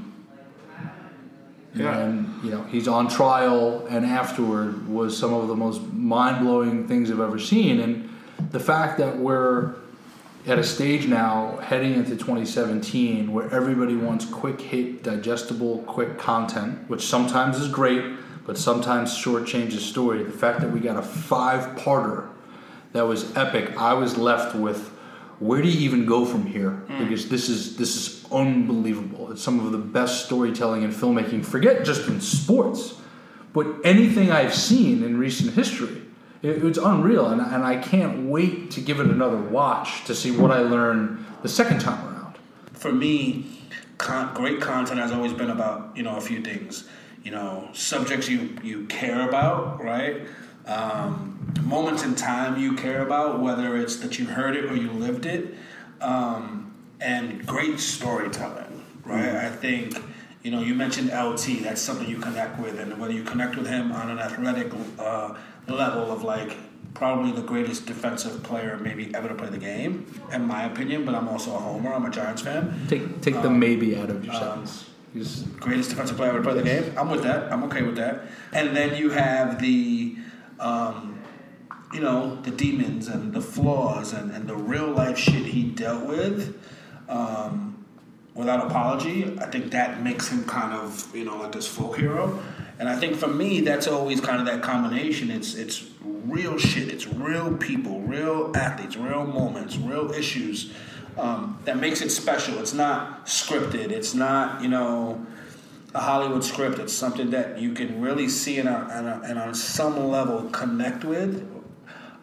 Yeah. And you know he's on trial, and afterward was some of the most mind-blowing things I've ever seen. And the fact that we're at a stage now heading into twenty seventeen where everybody wants quick hit, digestible, quick content, which sometimes is great, but sometimes shortchanges story. The fact that we got a five-parter that was epic, I was left with, where do you even go from here? Because this is this is unbelievable. It's some of the best storytelling and filmmaking. Forget just in sports, but anything I've seen in recent history. It, it's unreal, and, and I can't wait to give it another watch to see what I learn the second time around. for me, con- great content has always been about, you know, a few things. You know, subjects you, you care about, right? Um, moments in time you care about, whether it's that you heard it or you lived it. Um, and great storytelling, right? Mm-hmm. I think, you know, you mentioned L T. That's something you connect with. And whether you connect with him on an athletic uh, level of, like, probably the greatest defensive player maybe ever to play the game, in my opinion, but I'm also a homer. I'm a Giants fan. Take take the Um, maybe out of your um, sentence. He's- Greatest defensive player ever to play the game. I'm with that. I'm okay with that. And then you have the, um, you know, the demons and the flaws and, and the real life shit he dealt with um, without apology. I think that makes him kind of, you know, like this folk hero. And I think for me, that's always kind of that combination. It's it's real shit. It's real people, real athletes, real moments, real issues. Um, that makes it special. It's not scripted. It's not, you know, a Hollywood script. It's something that you can really see and, and, and on some level connect with.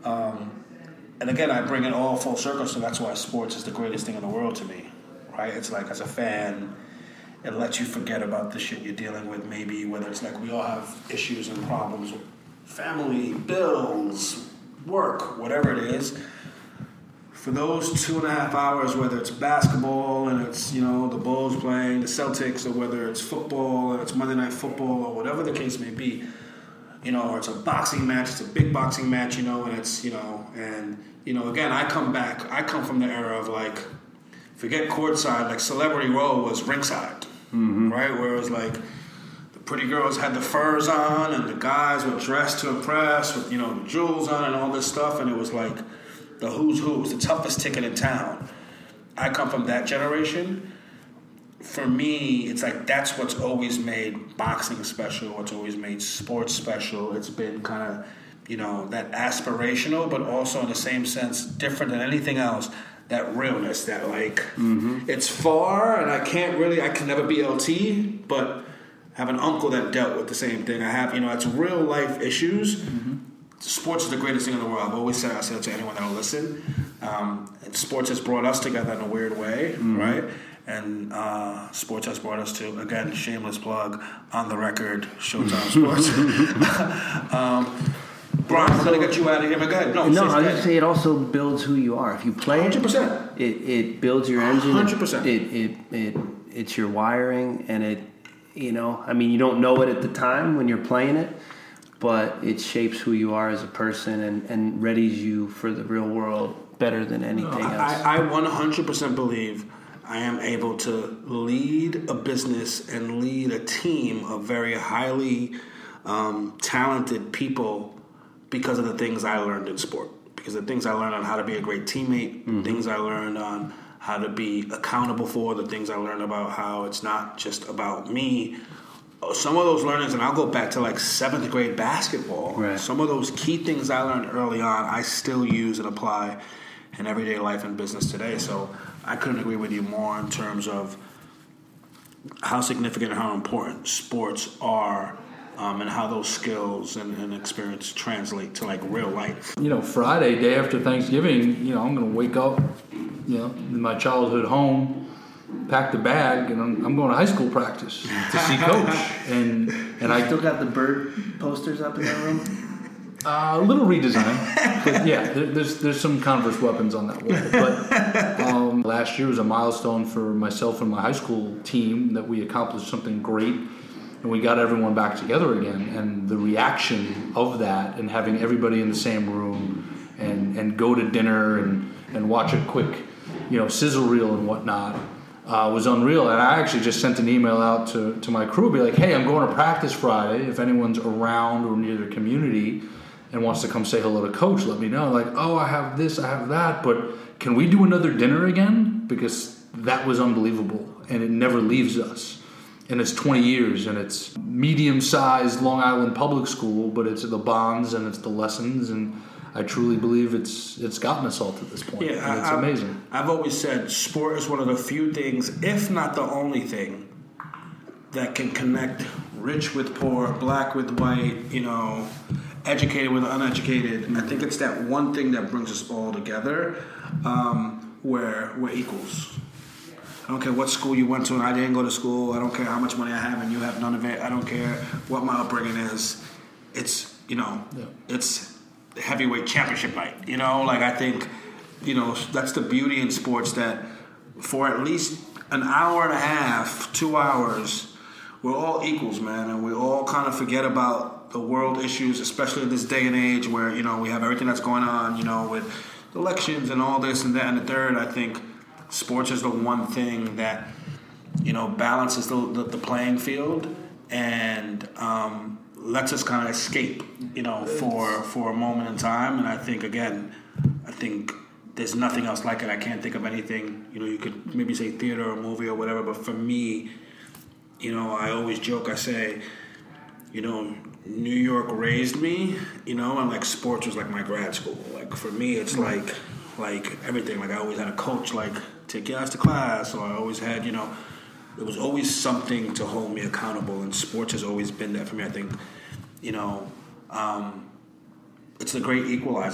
Um, and again, I bring it all full circle, so that's why sports is the greatest thing in the world to me, right? It's like, as a fan, it lets you forget about the shit you're dealing with, maybe, whether it's like we all have issues and problems with family, bills, work, whatever it is. For those two and a half hours, whether it's basketball and it's, you know, the Bulls playing the Celtics, or whether it's football and it's Monday Night Football, or whatever the case may be, you know, or it's a boxing match, it's a big boxing match, you know, and it's, you know, and, you know, again, I come back, I come from the era of, like, forget courtside, like Celebrity Row was ringside, mm-hmm. right? Where it was like, the pretty girls had the furs on and the guys were dressed to impress with, you know, the jewels on and all this stuff, and it was like, the who's who, was the toughest ticket in town. I come from that generation. For me, it's like that's what's always made boxing special, what's always made sports special. It's been kind of, you know, that aspirational, but also in the same sense, different than anything else, that realness, that like, mm-hmm. it's far, and I can't really, I can never be L T, but I have an uncle that dealt with the same thing. I have, you know, it's real life issues. Mm-hmm. Sports is the greatest thing in the world. I've always said, I said it to anyone that will listen. Um, and sports has brought us together in a weird way, mm-hmm. right? And uh, sports has brought us to, again, shameless plug, on the record, Showtime Sports. um, Brian, I'm going to get you out of here. Go ahead. No, no I was going to say it also builds who you are. If you play one hundred percent. it, it, it builds your engine. one hundred percent. It, it, it, it's your wiring, and it, you know, I mean, you don't know it at the time when you're playing it, but it shapes who you are as a person and, and readies you for the real world better than anything else. I, I one hundred percent believe I am able to lead a business and lead a team of very highly um, talented people because of the things I learned in sport. Because of the things I learned on how to be a great teammate, mm-hmm. things I learned on how to be accountable for, the things I learned about how it's not just about me. Some of those learnings, and I'll go back to like seventh grade basketball. Right. Some of those key things I learned early on, I still use and apply in everyday life and business today. So I couldn't agree with you more in terms of how significant and how important sports are, um, and how those skills and, and experience translate to like real life. You know, Friday, day after Thanksgiving, you know, I'm going to wake up, you know, in my childhood home, pack the bag, and I'm, I'm going to high school practice to see coach. And and I still got the bird posters up in that room. Uh, a little redesign, but yeah, there, there's there's some Converse weapons on that wall. But um, last year was a milestone for myself and my high school team that we accomplished something great, and we got everyone back together again. And the reaction of that, and having everybody in the same room, and and go to dinner and and watch a quick, you know, sizzle reel and whatnot. Uh, was unreal, and I actually just sent an email out to, to my crew, be like, hey, I'm going to practice Friday. If anyone's around or near the community and wants to come say hello to Coach, let me know. Like, oh, I have this, I have that, but can we do another dinner again? Because that was unbelievable, and it never leaves us. And it's twenty years, and it's medium-sized Long Island public school, but it's the bonds and it's the lessons, and I truly believe it's it's gotten us all to this point. Yeah, and it's I, amazing. I've always said sport is one of the few things, if not the only thing, that can connect rich with poor, black with white, you know, educated with uneducated. I think it's that one thing that brings us all together, um, where we're equals. I don't care what school you went to, and I didn't go to school. I don't care how much money I have, and you have none of it. I don't care what my upbringing is. It's, you know, yeah. it's heavyweight championship night, you know, like I think, you know, that's the beauty in sports, that for at least an hour and a half, two hours, we're all equals, man, and we all kind of forget about the world issues, especially in this day and age where, you know, we have everything that's going on, you know, with elections and all this and that and the third. I think sports is the one thing that, you know, balances the, the, the playing field and, um, lets us kind of escape, you know, for for a moment in time. And I think, again, I think there's nothing else like it. I can't think of anything, you know, you could maybe say theater or movie or whatever, but for me, you know, I always joke, I say, you know, New York raised me, you know, and like sports was like my grad school. Like for me, it's like, like everything. Like I always had a coach, like, take your ass to class, or I always had, you know, there was always something to hold me accountable, and sports has always been that for me. I think, you know, um, it's a great equalizer for me.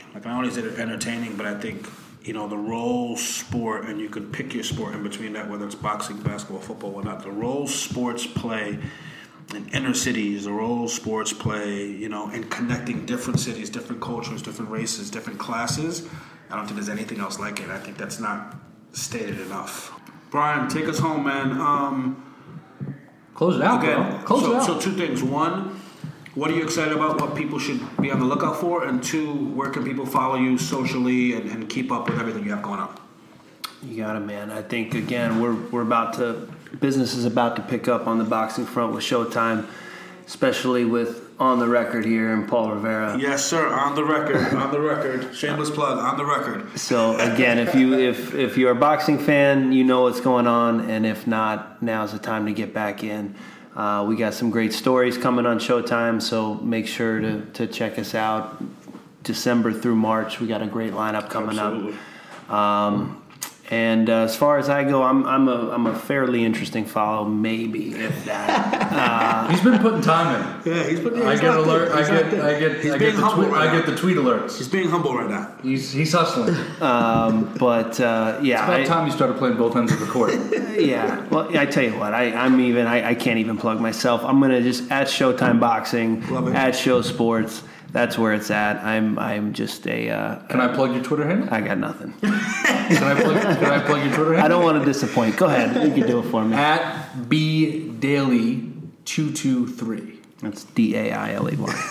like not only is it entertaining, but I think, you know, the role sport, and you could pick your sport in between that, whether it's boxing, basketball, football, whatnot. The role sports play in inner cities, the role sports play, you know, in connecting different cities, different cultures, different races, different classes. I don't think there's anything else like it. I think that's not stated enough. Brian, take us home, man. Um, Close it out, again, bro. Close so, it out. So two things. One, what are you excited about? What people should be on the lookout for? And two, where can people follow you socially and, and keep up with everything you have going on? You got it, man. I think, again, we're we're about to, business is about to pick up on the boxing front with Showtime, especially with On the Record here and Paul Rivera. Yes, sir. On the record. On the record. Shameless plug. On the record. So, again, if, you, if, if you're a boxing fan, you know what's going on. And if not, now's the time to get back in. Uh, we got some great stories coming on Showtime, so make sure to, to check us out. December through March, we got a great lineup coming Absolutely. up. Um, and uh, as far as I go, I'm I'm a I'm a fairly interesting follow, maybe if that. Uh, He's been putting time in. Yeah, he's putting. I he's get not alert. there. I He's get. not there. I get. He's I being get the humble tweet. right I get now. the tweet alerts. He's being humble right now. He's he's hustling. It's um, but uh, yeah, about I- time you started playing both ends of the court. Yeah, well, I tell you what, I, I'm even, I, I can't even plug myself. I'm gonna just at Showtime Boxing, Love it. at Show Sports. That's where it's at. I'm, I'm just a. Uh, Can I plug your Twitter handle? I got nothing. Can I plug? Can I plug your Twitter handle? I don't want to disappoint. Go ahead, you can do it for me. At B Daily two two three. That's D A I L E Y.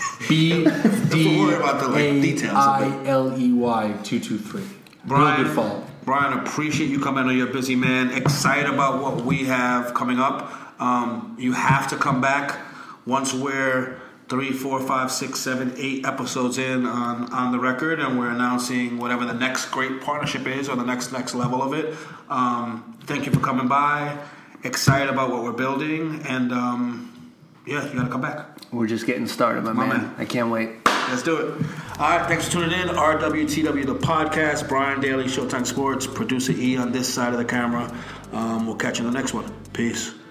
B D worry about the, like, A details of I L E Y two two three. Brian, Real good follow. Brian, appreciate you coming. I know you're a busy man. Excited about what we have coming up. Um, you have to come back once we're three, four, five, six, seven, eight episodes in on, on the record, and we're announcing whatever the next great partnership is or the next next level of it. Um, thank you for coming by. Excited about what we're building, and um, yeah, you got to come back. We're just getting started, my, My man. man. I can't wait. Let's do it. All right, thanks for tuning in. R W T W, the podcast. Brian Daly, Showtime Sports. Producer E on this side of the camera. Um, we'll catch you in the next one. Peace.